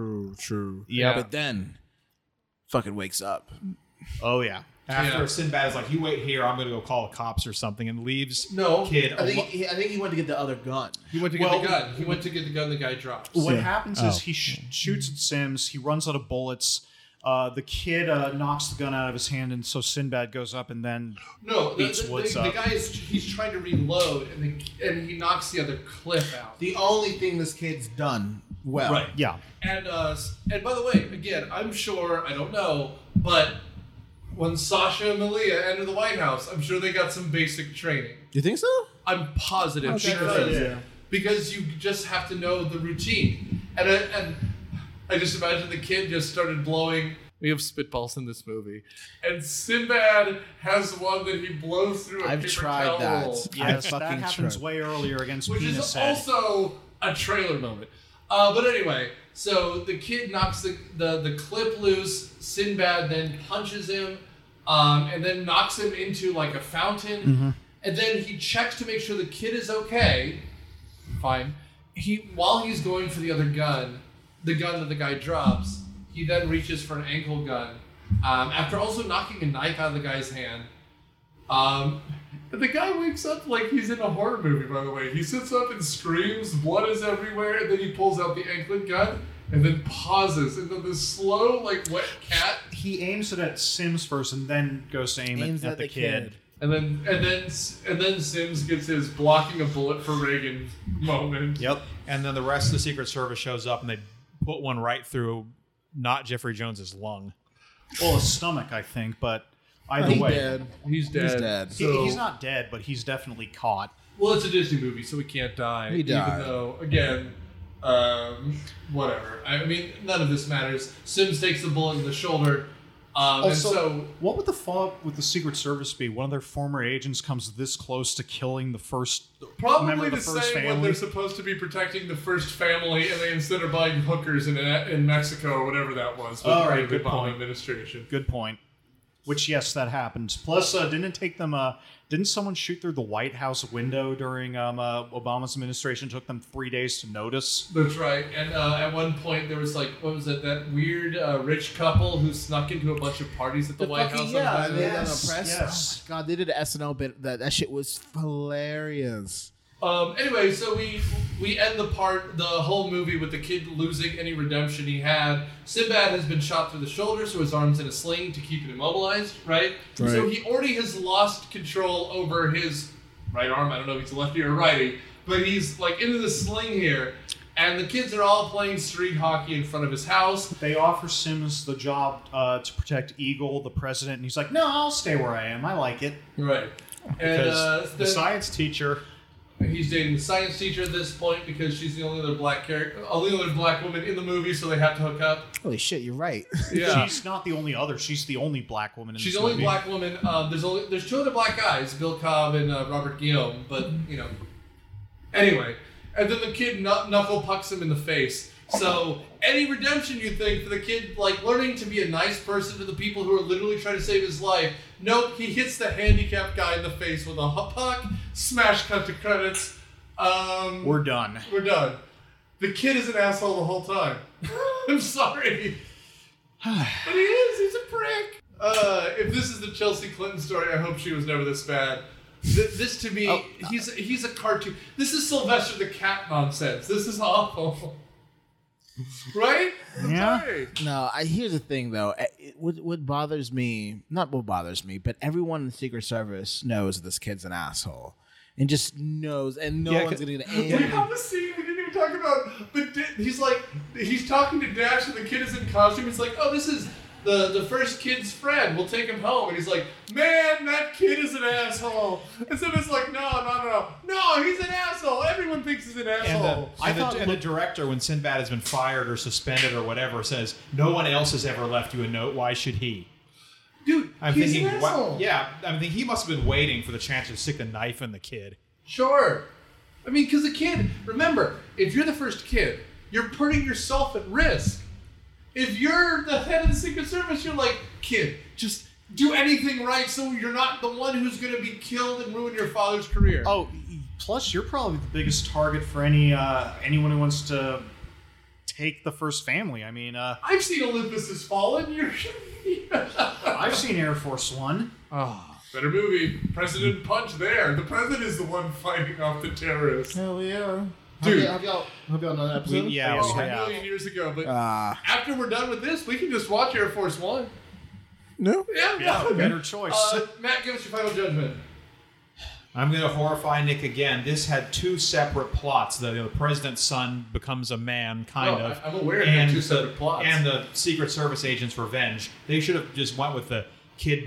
Yeah. But then, fucking wakes up. oh yeah, After Yeah. Sinbad is like, "You wait here, I'm going to go call the cops or something," and leaves No, kid. I think he went to get the other gun. He went to get Well- the gun. He went to get the gun the guy drops. what Yeah. happens is he shoots at Sims. He runs out of bullets. The kid knocks the gun out of his hand, and so Sinbad goes up and then No, Beats Woods the up. guy he's trying to reload, and he knocks the other cliff out. The only thing this kid's done well. Right. yeah. And by the way, again, I'm sure, I don't know, but when Sasha and Malia enter the White House, I'm sure they got some basic training. You think so? I'm positive I'm sure because, they do. because you just have to know the routine. And I just imagine the kid just started blowing. We have spitballs in this movie, and Sinbad has one that he blows through a I've paper tried towel that. roll, Yes, fucking that happens tried. way earlier against which Penis is Head. also a trailer moment. But anyway, so the kid knocks the clip loose. Sinbad then punches him, and then knocks him into like a fountain. And then he checks to make sure the kid is okay. Fine. While he's going for the other gun, the gun that the guy drops, he then reaches for an ankle gun. After also knocking a knife out of the guy's hand. And the guy wakes up like he's in a horror movie, by the way. He sits up and screams, blood is everywhere, and then he pulls out the anklet gun and then pauses. And then this slow, like, wet cat. He aims it at Sims first and then goes to aim Aims at the kid. And then Sims gets his blocking a bullet for Reagan moment. Yep. And then the rest of the Secret Service shows up and they put one right through not Jeffrey Jones's lung. Well, his stomach, I think, but either He's way. dead. He's dead. He's dead. He's not dead, but he's definitely caught. Well, it's a Disney movie, so he can't die. He died. Even though, again, whatever. I mean, none of this matters. Sims takes the bullet in the shoulder. And Also, so, what would the follow-up with the Secret Service be? One of their former agents comes this close to killing the first member probably of the the first same when family. they're supposed to be protecting the first family, and they instead are buying hookers in Mexico or whatever that was. With All right, the good Obama point. administration. Good point. Which, yes, that happened. Plus, didn't it take them? Didn't someone shoot through the White House window during Obama's administration? It took them 3 days to notice. That's right. And at one point, there was like, what was it? That weird rich couple who snuck into a bunch of parties at the White House. Yeah, on they Monday. on the press. Yes. Oh my God, they did an SNL bit that shit was hilarious. Anyway, so we end the whole movie with the kid losing any redemption he had. Sinbad has been shot through the shoulder, so his arm's in a sling to keep it immobilized, right? So he already has lost control over his right arm. I don't know if he's lefty or righty, but he's like into the sling here. And the kids are all playing street hockey in front of his house. They offer Sims the job to protect Eagle, the president, and he's like, "No, I'll stay where I am. I like it." Right. Because And the science teacher. he's dating the science teacher at this point because she's the only other black woman in the movie, so they have to hook up. Holy shit, you're right. Yeah. She's not the only other. She's the only black woman in She's this the only movie. black woman. There's two other black guys, Bill Cobb and Robert Guillaume, but you know. Anyway, and then the kid knuckle pucks him in the face. So any redemption you think for the kid, like learning to be a nice person to the people who are literally trying to save his life. Nope, he hits the handicapped guy in the face with a puck. Smash cut to credits. We're done. We're done. The kid is an asshole the whole time. I'm sorry. But he is. He's a prick. If this is the Chelsea Clinton story, I hope she was never this bad. This to me, he's a cartoon. This is Sylvester the Cat nonsense. This is awful. Right? Yeah. Sorry. No, here's the thing though. What bothers me, not what bothers me, but everyone in the Secret Service knows this kid's an asshole, and just knows, and no Yeah, one's gonna get We any. have a scene we didn't even talk about, but he's talking to Dash and the kid is in costume. It's like, oh, this is the first kid's friend. We'll take him home. And he's like, man, that kid is an asshole. And so it's like, no, he's an asshole. Everyone thinks he's an asshole. And the director, when Sinbad has been fired or suspended or whatever, says, no one else has ever left you a note. Why should he? Dude, he's an asshole. I mean, he must have been waiting for the chance to stick the knife in the kid. Sure. I mean, because the kid, remember, if you're the first kid, you're putting yourself at risk. If you're the head of the Secret Service, you're like, kid, just do anything right so you're not the one who's going to be killed and ruin your father's career. Oh, plus you're probably the biggest target for anyone who wants to take the first family. I mean, I've seen Olympus Has Fallen. I've seen Air Force One. Oh, better movie. President Punch there. The president is the one fighting off the terrorists. Hell yeah. Dude. have y'all known that episode? Yeah, Yes, Oh, we a have. million years ago. But Ah. after we're done with this, we can just watch Air Force One. No. Yeah. Better choice. Matt, give us your final judgment. I'm going to horrify Nick again. This had two separate plots. The president's son becomes a man, kind No, of. I'm aware of the two separate plots. And the Secret Service agent's revenge. They should have just went with the kid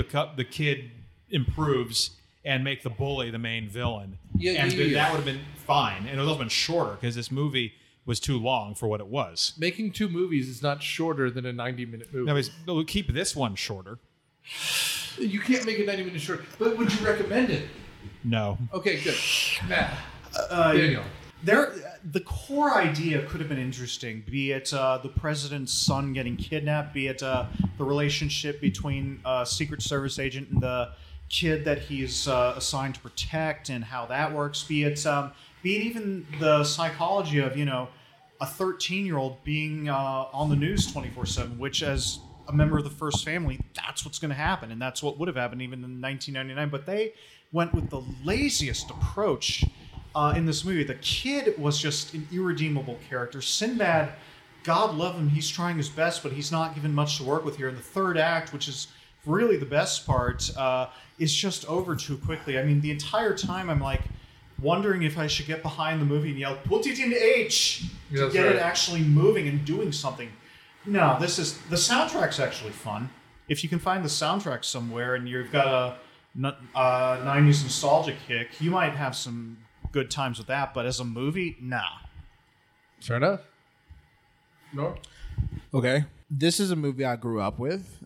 improves and make the bully the main villain. Yeah, and yeah. that would have been fine. And it would have also been shorter because this movie was too long for what it was. Making two movies is not shorter than a 90-minute movie. Now, we'll keep this one shorter. You can't make a 90-minute short. But would you recommend it? No. Okay, good. Matt. Daniel. The core idea could have been interesting, be it the president's son getting kidnapped, be it the relationship between a Secret Service agent and the kid that he's assigned to protect and how that works, be it even the psychology of, a 13-year-old being on the news 24/7, which as a member of the first family, that's what's going to happen, and that's what would have happened even in 1999. But they went with the laziest approach in this movie. The kid was just an irredeemable character. Sinbad, God love him, he's trying his best, but he's not given much to work with here. In the third act, which is really the best part, is just over too quickly. I mean, the entire time I'm like wondering if I should get behind the movie and yell, "Put it in H!" to That's get right. it actually moving and doing something. No, the soundtrack's actually fun. If you can find the soundtrack somewhere and you've got a 90s nostalgia kick, you might have some good times with that, but as a movie, nah. Fair enough. No? Okay. This is a movie I grew up with.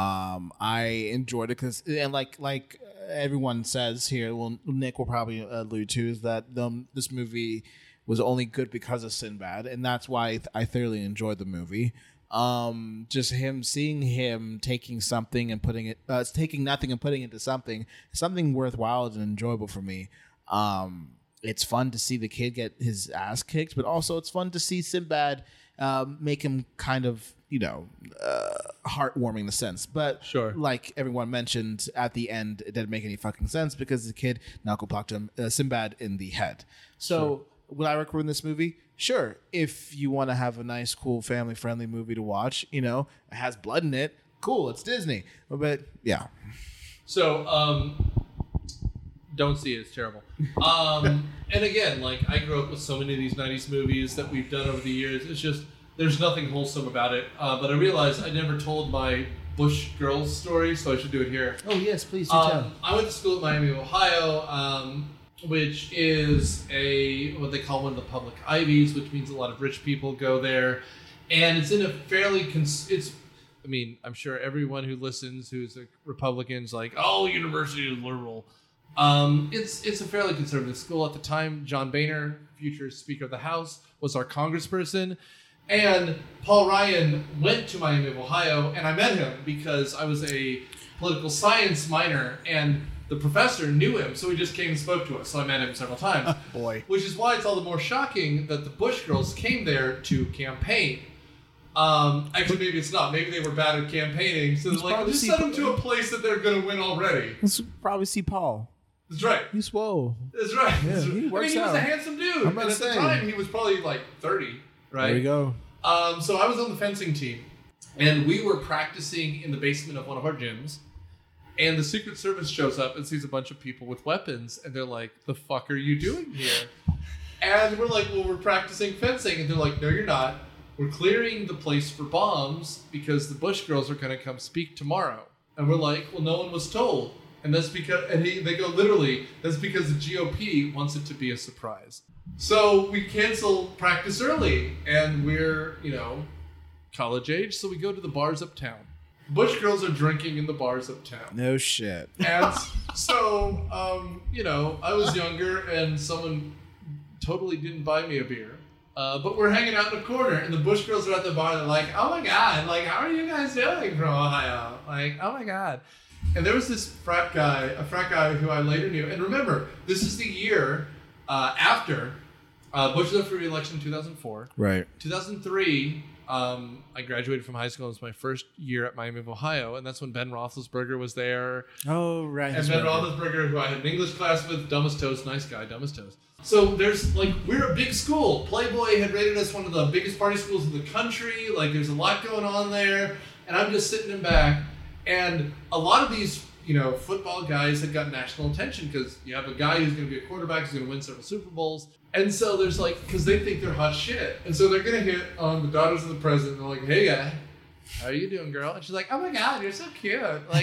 I enjoyed it because, and like everyone says here, well, Nick will probably allude to, is that this movie was only good because of Sinbad, and that's why I thoroughly enjoyed the movie. Just him seeing him taking something and putting it, taking nothing and putting it into something worthwhile and enjoyable for me. It's fun to see the kid get his ass kicked, but also it's fun to see Sinbad make him kind of, heartwarming in the sense. But Sure. like everyone mentioned at the end, it didn't make any fucking sense because the kid knuckle pucked him, Sinbad in the head. So would I recommend this movie? Sure. If you want to have a nice, cool, family-friendly movie to watch, it has blood in it. Cool, it's Disney. But yeah. So, don't see it. It's terrible. And again, like, I grew up with so many of these 90s movies that we've done over the years. It's just, there's nothing wholesome about it. But I realized I never told my Bush Girls story, so I should do it here. Oh, yes, please do tell. I went to school at Miami, Ohio, which is what they call one of the public Ivies, which means a lot of rich people go there. And it's in a fairly... I'm sure everyone who listens who's a Republican is like, oh, university is liberal. It's a fairly conservative school. At the time, John Boehner, future Speaker of the House, was our congressperson. And Paul Ryan went to Miami of Ohio, and I met him because I was a political science minor, and the professor knew him, so he just came and spoke to us. So I met him several times. Boy. Which is why it's all the more shocking that the Bush Girls came there to campaign. Actually, maybe it's not. Maybe they were bad at campaigning, so they're like, just send them to a place that they're going to win already. Let's probably see Paul. That's right. He's swole. That's right. Yeah, he works he was out. a handsome dude. I'm And about at to the say. time, he was probably like 30, right? There you go. So I was on the fencing team, and we were practicing in the basement of one of our gyms, and the Secret Service shows up and sees a bunch of people with weapons, and they're like, the fuck are you doing here? And we're like, well, we're practicing fencing. And they're like, no, you're not. We're clearing the place for bombs because the Bush Girls are going to come speak tomorrow. And we're like, well, no one was told. And that's because, they go, literally, that's because the GOP wants it to be a surprise. So we cancel practice early, and we're, college age, so we go to the bars uptown. Bush Girls are drinking in the bars uptown. No shit. And so, I was younger, and someone totally didn't buy me a beer. But we're hanging out in a corner, and the Bush Girls are at the bar, and they're like, oh my God, like, how are you guys doing from Ohio? Like, oh my God. And there was this frat guy who I later knew. And remember, this is the year after Bush was up for re-election in 2004. Right. 2003, I graduated from high school. It was my first year at Miami of Ohio, and that's when Ben Roethlisberger was there. Oh, right. And Ben Roethlisberger, who I had an English class with, dumb as toast, nice guy, dumb as toast. So there's, we're a big school. Playboy had rated us one of the biggest party schools in the country. There's a lot going on there. And I'm just sitting in back. And a lot of these, football guys had got national attention because you have a guy who's going to be a quarterback who's going to win several Super Bowls. And so there's because they think they're hot shit. And so they're going to hit on the daughters of the president. They're like, hey, guy, how are you doing, girl? And she's like, oh my God, you're so cute.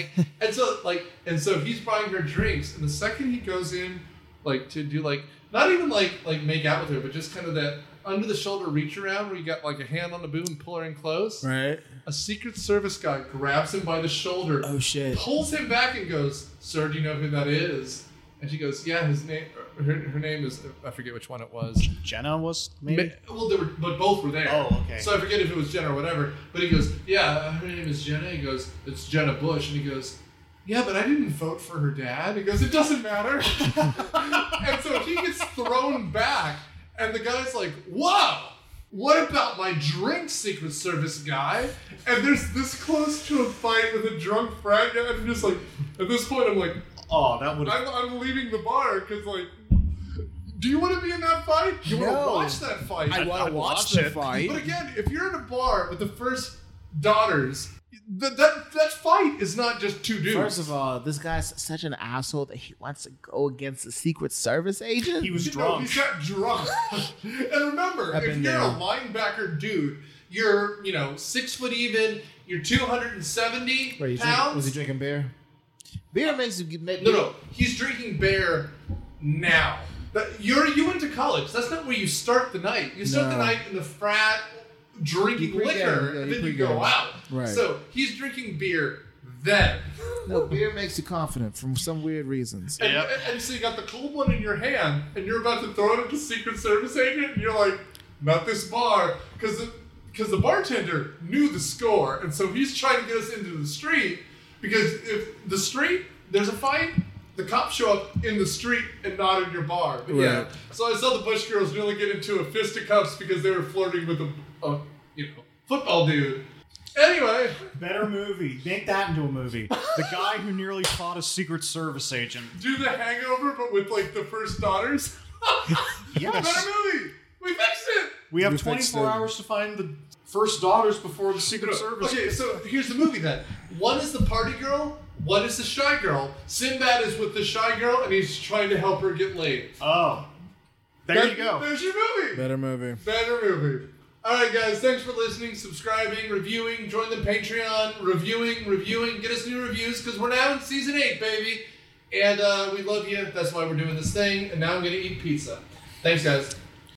And so he's buying her drinks. And the second he goes in, to do not even make out with her, but just kind of that under the shoulder reach around where you got a hand on the boob and pull her in close. Right. A Secret Service guy grabs him by the shoulder. Oh shit. Pulls him back and goes, sir, do you know who that is? And she goes, yeah, his name, her name is, I forget which one it was. Jenna was maybe? But both were there. Oh, okay. So I forget if it was Jenna or whatever. But he goes, yeah, her name is Jenna. He goes, it's Jenna Bush. And he goes, yeah, but I didn't vote for her dad. He goes, it doesn't matter. And so he gets thrown back. And the guy's like, whoa, what about my drink, Secret Service guy? And there's this close to a fight with a drunk frat guy. And I'm just at this point, I'm like, oh, that would. I'm leaving the bar because, do you want to be in that fight? Do you want to watch that fight? I want to watch the fight. But again, if you're in a bar with the first daughters, that fight is not just two dudes. First of all, this guy's such an asshole that he wants to go against the Secret Service agent. He was drunk. He got drunk. And remember, I've if been you're there. a linebacker dude, you're 6 foot even, you're 270 pounds. Was he drinking beer? Beer makes you get No, he's drinking beer now. But you went to college. That's not where you start the night. You start the night in the frat drinking You pregame, liquor, yeah, and you then you pregame. go out. Right. So he's drinking beer then. No, beer makes you confident for some weird reasons. And so you got the cold one in your hand, and you're about to throw it at the Secret Service agent, and you're like, not this bar. Because because the bartender knew the score, and so he's trying to get us into the street, because if the street, there's a fight, the cops show up in the street and not in your bar. But yeah, so I saw the Bush Girls nearly get into a fisticuffs because they were flirting with a football dude. Anyway. Better movie. Make that into a movie. The guy who nearly fought a Secret Service agent. Do The Hangover, but with, like, the first daughters? Yes. Better movie! We fixed it! We have We fixed 24 it. hours to find the first daughters before the Secret Service. Okay, so here's the movie then. One is the party girl, one is the shy girl. Sinbad is with the shy girl, and he's trying to help her get laid. Oh. There you go. There's your movie! Better movie. Better movie. Alright guys, thanks for listening, subscribing, reviewing, join the Patreon, reviewing, get us new reviews, because we're now in Season 8, baby. And we love you, that's why we're doing this thing, and now I'm going to eat pizza. Thanks guys.